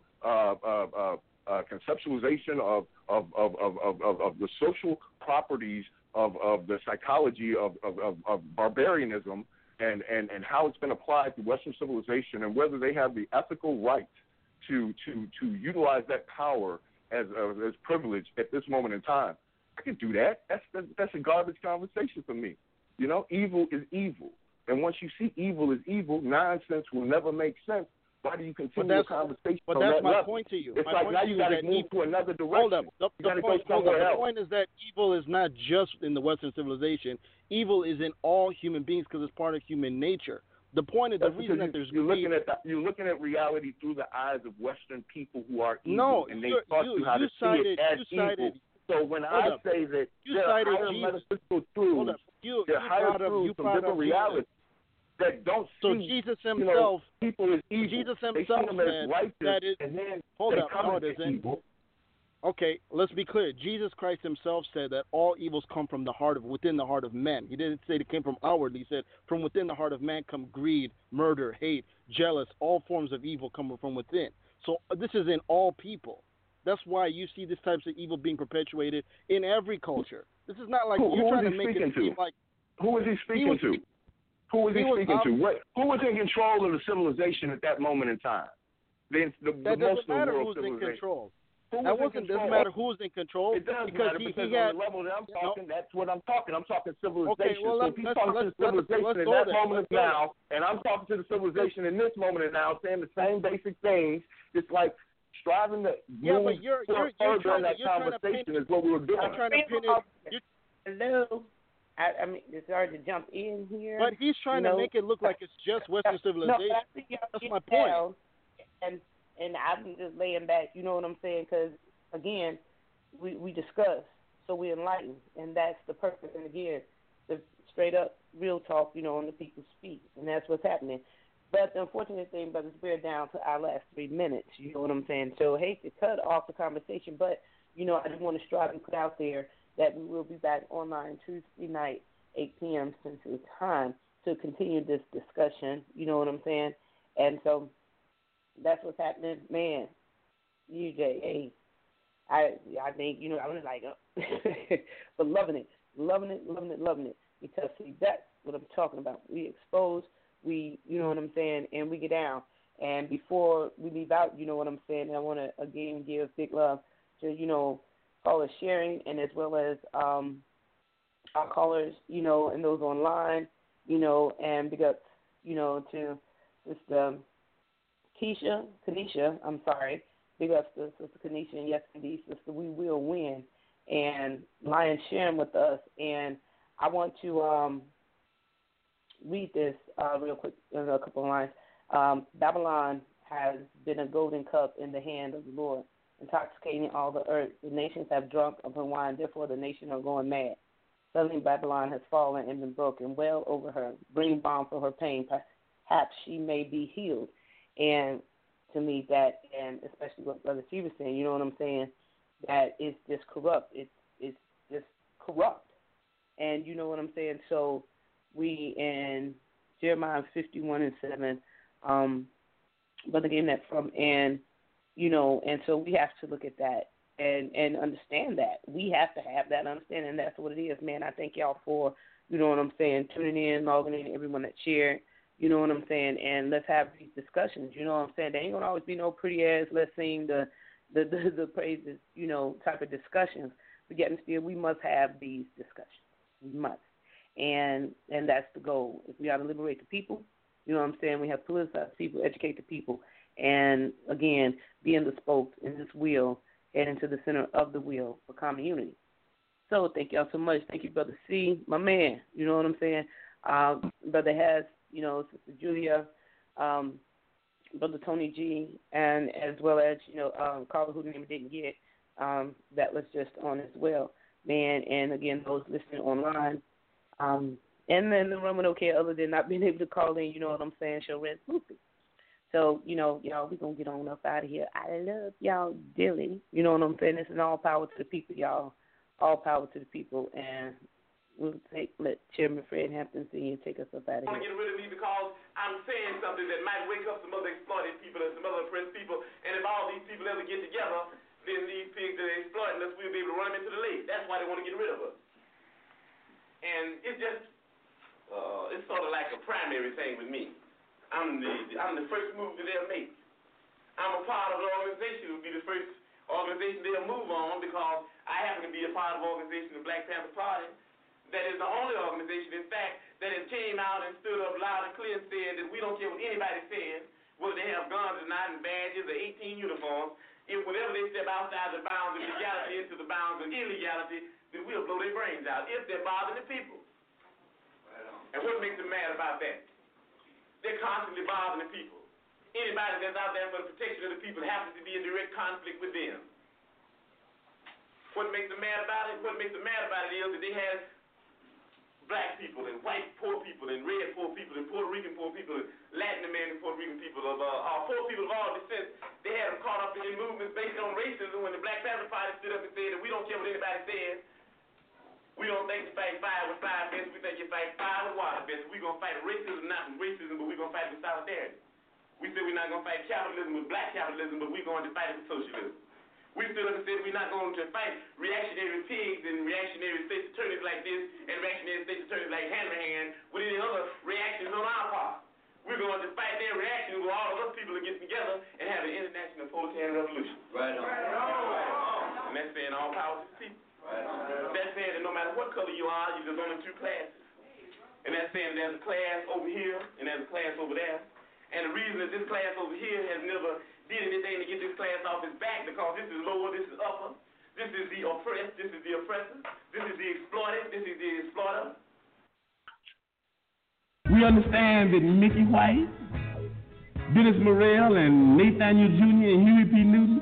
conceptualization of the social properties of the psychology of barbarianism and how it's been applied to Western civilization and whether they have the ethical right to utilize that power as privilege at this moment in time, I can do that. That's a garbage conversation for me. You know, evil is evil. And once you see evil is evil, nonsense will never make sense. Why do you continue a conversation on that level? But that's my point to you. It's like now you got to move to another direction. Hold up. The point is that evil is not just in the Western civilization. Evil is in all human beings because it's part of human nature. The point is the reason that there's you're looking at reality through the eyes of Western people who are evil, no, and they taught you how to see it as evil. So when I say that there are higher metaphysical truths, there are higher truths from different realities that don't so see. Jesus himself, people as evil. Jesus they himself see them as righteous, that is. And then hold they up, come no, as it isn't. evil. Okay, let's be clear. Jesus Christ himself said that all evils come from within the heart of men. He didn't say they came from outwardly. He said from within the heart of man come greed, murder, hate, jealous. All forms of evil come from within. So this is in all people. That's why you see these types of evil being perpetuated in every culture. This is not like you're trying to make it seem like. Who is he speaking to? Who was he speaking to? Who was in control of the civilization at that moment in time? That doesn't matter who's in control. Doesn't matter who's in control. It does because matter he on had, the level that I'm talking, that's what I'm talking. I'm talking civilization. Okay, well, so if he's talking to the civilization in that moment of now, and I'm talking to the civilization in this moment of now, saying the same basic things, it's like striving to move further in that conversation is what we were doing. I'm trying to pin it. Hello. I mean, it's hard to jump in here. But he's trying to make it look like it's just Western civilization. That's my point. And I'm just laying back, you know what I'm saying? Because, again, we discuss, so we enlighten, and that's the purpose. And, again, the straight-up real talk, you know, and the people speak, and that's what's happening. But the unfortunate thing, brothers, we're down to our last 3 minutes, you know what I'm saying? So I hate to cut off the conversation, but, you know, I just want to strive and put out there that we will be back online Tuesday night, 8 p.m. Central Time, to continue this discussion, you know what I'm saying? And so that's what's happening. Man, UJ, hey, I think, you know, I was like, but loving it. Because, see, that's what I'm talking about. We expose, you know what I'm saying, and we get down. And before we leave out, you know what I'm saying, I want to, again, give big love to, you know, callers sharing, and as well as our callers, you know, and those online, you know, and big up, you know, to Sister Kanisha, I'm sorry, big up to Sister Kanisha, and yes, indeed, Sister, we will win, and Lion sharing with us, and I want to read this real quick in a couple of lines. Babylon has been a golden cup in the hand of the Lord, intoxicating all the earth. The nations have drunk of her wine, therefore the nations are going mad. Suddenly Babylon has fallen and been broken. Wail over her. Bring balm for her pain. Perhaps she may be healed. And to me, that, and especially what Brother T was saying, you know what I'm saying, that it's just corrupt. It's just corrupt. And you know what I'm saying? So we in Jeremiah 51:7, Brother getting that from, and you know, and so we have to look at that and understand that. We have to have that understanding, and that's what it is, man. I thank y'all for, you know what I'm saying, tuning in, logging in, everyone that shared, you know what I'm saying, and let's have these discussions, you know what I'm saying. There ain't going to always be no pretty ass, let's sing the praises, you know, type of discussions, but yet and still we must have these discussions. We must. And that's the goal. If we got to liberate the people, you know what I'm saying, we have to politicize people, educate the people, and, again, be in the spokes in this wheel, head into the center of the wheel for common unity. So thank y'all so much. Thank you, Brother C, my man. You know what I'm saying? Brother Hess, you know, Sister Julia, Brother Tony G, and as well as, you know, Carla, whose name didn't get, that was just on as well. Man, and, again, those listening online. And then the room with okay, other than not being able to call in, you know what I'm saying, show Red Poopy. So, you know, y'all, we're going to get on up out of here. I love y'all dearly. You know what I'm saying? This is all power to the people, y'all. All power to the people. And we'll let Chairman Fred Hampton Sr. take us up out of here. I want to get rid of me because I'm saying something that might wake up some other exploited people and some other oppressed people. And if all these people ever get together, then these pigs that are exploiting us, we'll be able to run them into the lake. That's why they want to get rid of us. And it's just, it's sort of like a primary thing with me. I'm the first move that they'll make. I'm a part of the organization. It will be the first organization they'll move on because I happen to be a part of the organization, the Black Panther Party. That is the only organization, in fact, that has came out and stood up loud and clear and said that we don't care what anybody says, whether they have guns or not and badges or 18 uniforms. If whenever they step outside the bounds of legality into the bounds of illegality, then we'll blow their brains out if they're bothering the people. And what makes them mad about that? They're constantly bothering the people. Anybody that's out there for the protection of the people happens to be in direct conflict with them. What makes them mad about it? What makes them mad about it is that they have black people and white poor people and red poor people and Puerto Rican poor people and Latin American Puerto Rican people of poor people of all descent. They had them caught up in movements based on racism when the Black Panther Party stood up and said that we don't care what anybody says. We don't think you fight fire with fire best. We think you fight fire with water best. We're going to fight racism, not with racism, but we're going to fight with solidarity. We said we're not going to fight capitalism with black capitalism, but we're going to fight it with socialism. We stood up and said we're not going to fight reactionary pigs and reactionary state attorneys like this and reactionary state attorneys like Hanrahan with any other reactions on our part. We're going to fight their reactions where all of us people are getting together and have an international proletarian revolution. Right on. And that's saying all power to the people. Right on. That's saying that no matter what color you are, there's only two classes. And that's saying there's a class over here and there's a class over there. And the reason that this class over here has never did anything to get this class off its back because this is lower, this is upper, this is the oppressed, this is the oppressor, this is the exploited, this is the exploiter. We understand that Mickey White, Dennis Morrell, and Nathaniel Jr. and Huey P. Newton,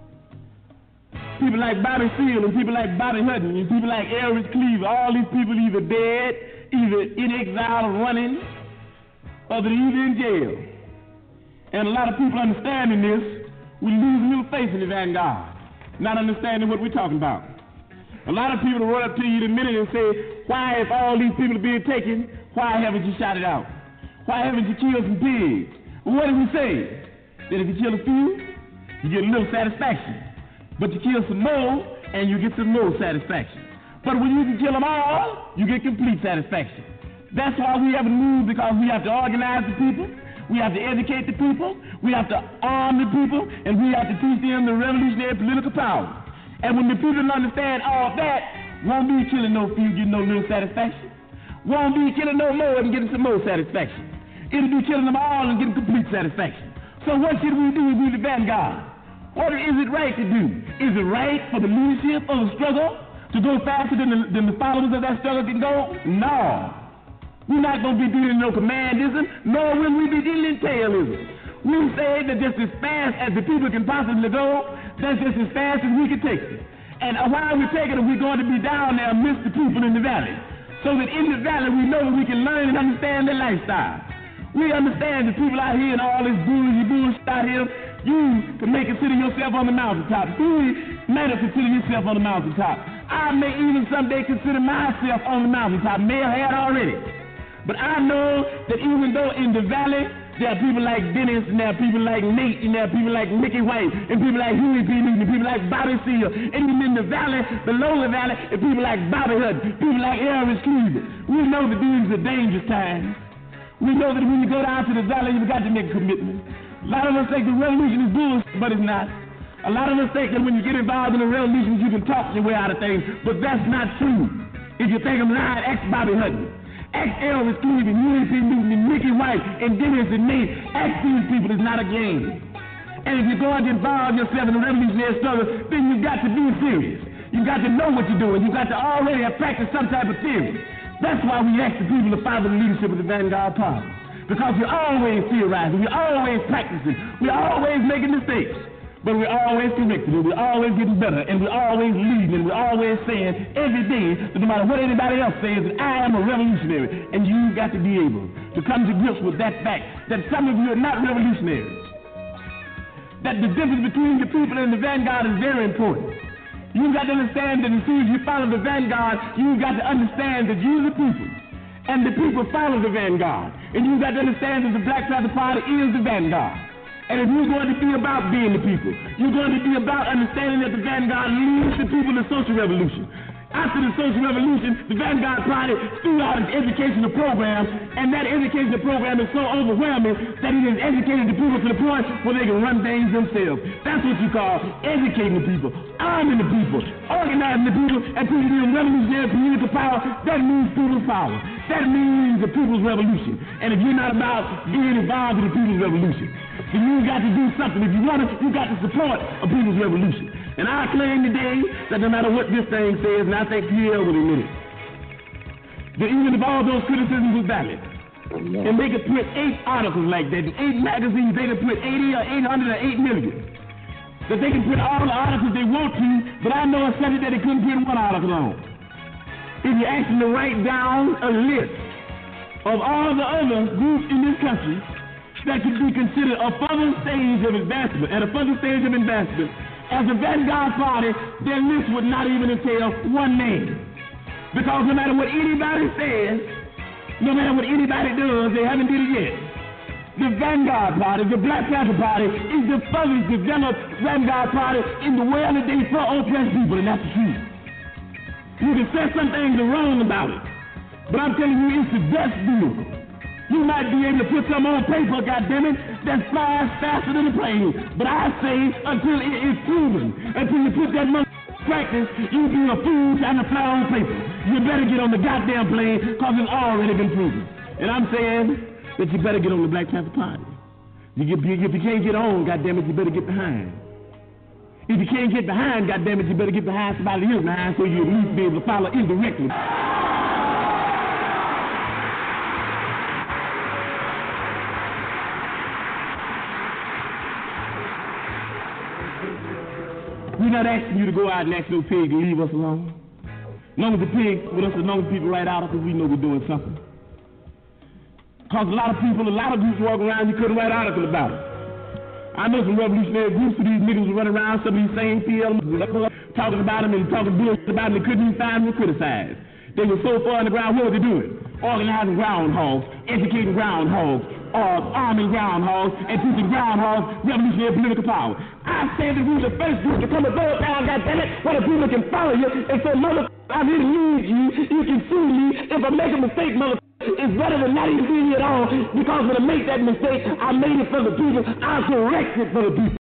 people like Bobby Seale and people like Bobby Hutton and people like Elvis Cleaver, all these people either dead, either in exile or running, or they're either in jail. And a lot of people understanding this, we lose a little faith in the vanguard, not understanding what we're talking about. A lot of people run up to you in a minute and say, why, if all these people are being taken, why haven't you shot it out? Why haven't you killed some pigs? Well, what did we say? That if you kill a few, you get a little satisfaction. But you kill some more, and you get some more satisfaction. But when you can kill them all, you get complete satisfaction. That's why we have to move, because we have to organize the people. We have to educate the people, we have to arm the people, and we have to teach them the revolutionary political power. And when the people understand all that, won't be killing no few, getting no little satisfaction. Won't be killing no more and getting some more satisfaction. It'll be killing them all and getting complete satisfaction. So what should we do if we the vanguard? What is it right to do? Is it right for the leadership of the struggle to go faster than the followers of that struggle can go? No. We're not going to be dealing in no commandism, nor will we be dealing in tailism. We say that just as fast as the people can possibly go, that's just as fast as we can take it. And while we're taking it, we're going to be down there amidst the people in the valley, so that in the valley we know that we can learn and understand their lifestyle. We understand the people out here and all this bullshit out here, you may consider yourself on the mountaintop. You may not consider yourself on the mountaintop. I may even someday consider myself on the mountaintop, may have had already. But I know that even though in the valley there are people like Dennis, and there are people like Nate, and there are people like Mickey White, and people like Huey P. Newton, and people like Bobby Seale, and even in the valley, below the valley, and people like Bobby Hutton, people like Elvis Cleaver. We know that these are dangerous times. We know that when you go down to the valley, you've got to make a commitment. A lot of us think the revolution is bullshit, but it's not. A lot of us think that when you get involved in the revolution, you can talk your way out of things, but that's not true. If you think I'm lying, ask Bobby Hutton. Ask Elvis Cleaver, Huey P. Newton, and Mickey White, and Dennis and Nate. Ask these people, it's not a game. And if you're going to involve yourself in the revolutionary struggle, then you've got to be serious. You've got to know what you're doing. You've got to already have practiced some type of theory. That's why we ask the people to follow the leadership of the vanguard party. Because we're always theorizing, we're always practicing, we're always making mistakes. But we're always correcting, we're always getting better, and we're always leading, and we're always saying every day that no matter what anybody else says, that I am a revolutionary. And you've got to be able to come to grips with that fact, that some of you are not revolutionaries. That the difference between the people and the vanguard is very important. You've got to understand that as soon as you follow the vanguard, you've got to understand that you're the people, and the people follow the vanguard. And you've got to understand that the Black Panther Party is the vanguard. And if you're going to be about being the people, you're going to be about understanding that the vanguard leads the people in social revolution. After the social revolution, the Vanguard Party threw out its educational program, and that educational program is so overwhelming that it has educated the people to the point where they can run things themselves. That's what you call educating the people, arming the people, organizing the people, and putting them revolutionary political power. That means people's power. That means the people's revolution. And if you're not about being involved in the people's revolution, then you got to do something. If you want it, you got to support a people's revolution. And I claim today that no matter what this thing says, and I think Pierre will admit it, that even if all those criticisms was valid, and they could put 8 articles like that, in 8 magazines, they could put 80 or 800 or 8 million, that they can put all the articles they want to, but I know a subject that they couldn't put one article on. If you ask them to write down a list of all the other groups in this country that could be considered a further stage of advancement, as a Vanguard Party, their list would not even entail one name. Because no matter what anybody says, no matter what anybody does, they haven't did it yet. The Vanguard Party, the Black Panther Party, is the furthest developed Vanguard Party in the world today for oppressed people, and that's the truth. You can say some things are wrong about it, but I'm telling you, it's the best vehicle. You might be able to put some on paper, goddammit, that flies faster than a plane. But I say, until it is proven, until you put that money in practice, you'll be a fool trying to fly on paper. You better get on the goddamn plane, because it's already been proven. And I'm saying that you better get on the Black Panther Party. If you can't get on, goddammit, you better get behind. If you can't get behind, goddammit, you better get behind somebody else behind so you'll at least be able to follow indirectly. We're not asking you to go out and ask no pig to leave us alone. As long as the pig with us, as long as people write articles, we know we're doing something. Because a lot of people, a lot of groups walk around, you couldn't write an article about it. I know some revolutionary groups, these niggas were running around, some of these same PLs, talking about them and talking bullshit about them, they couldn't even find them to criticize. They were so far on the ground, what were they doing? Organizing groundhogs, educating groundhogs, arming groundhogs, and teaching groundhogs revolutionary political power. I said that we were the first group to come above town, goddammit, where the people can follow you, and so mother, I really need you, you can sue me, if I make a mistake, mother, it's better than not even being here at all, because when I make that mistake, I made it for the people, I'll correct it for the people.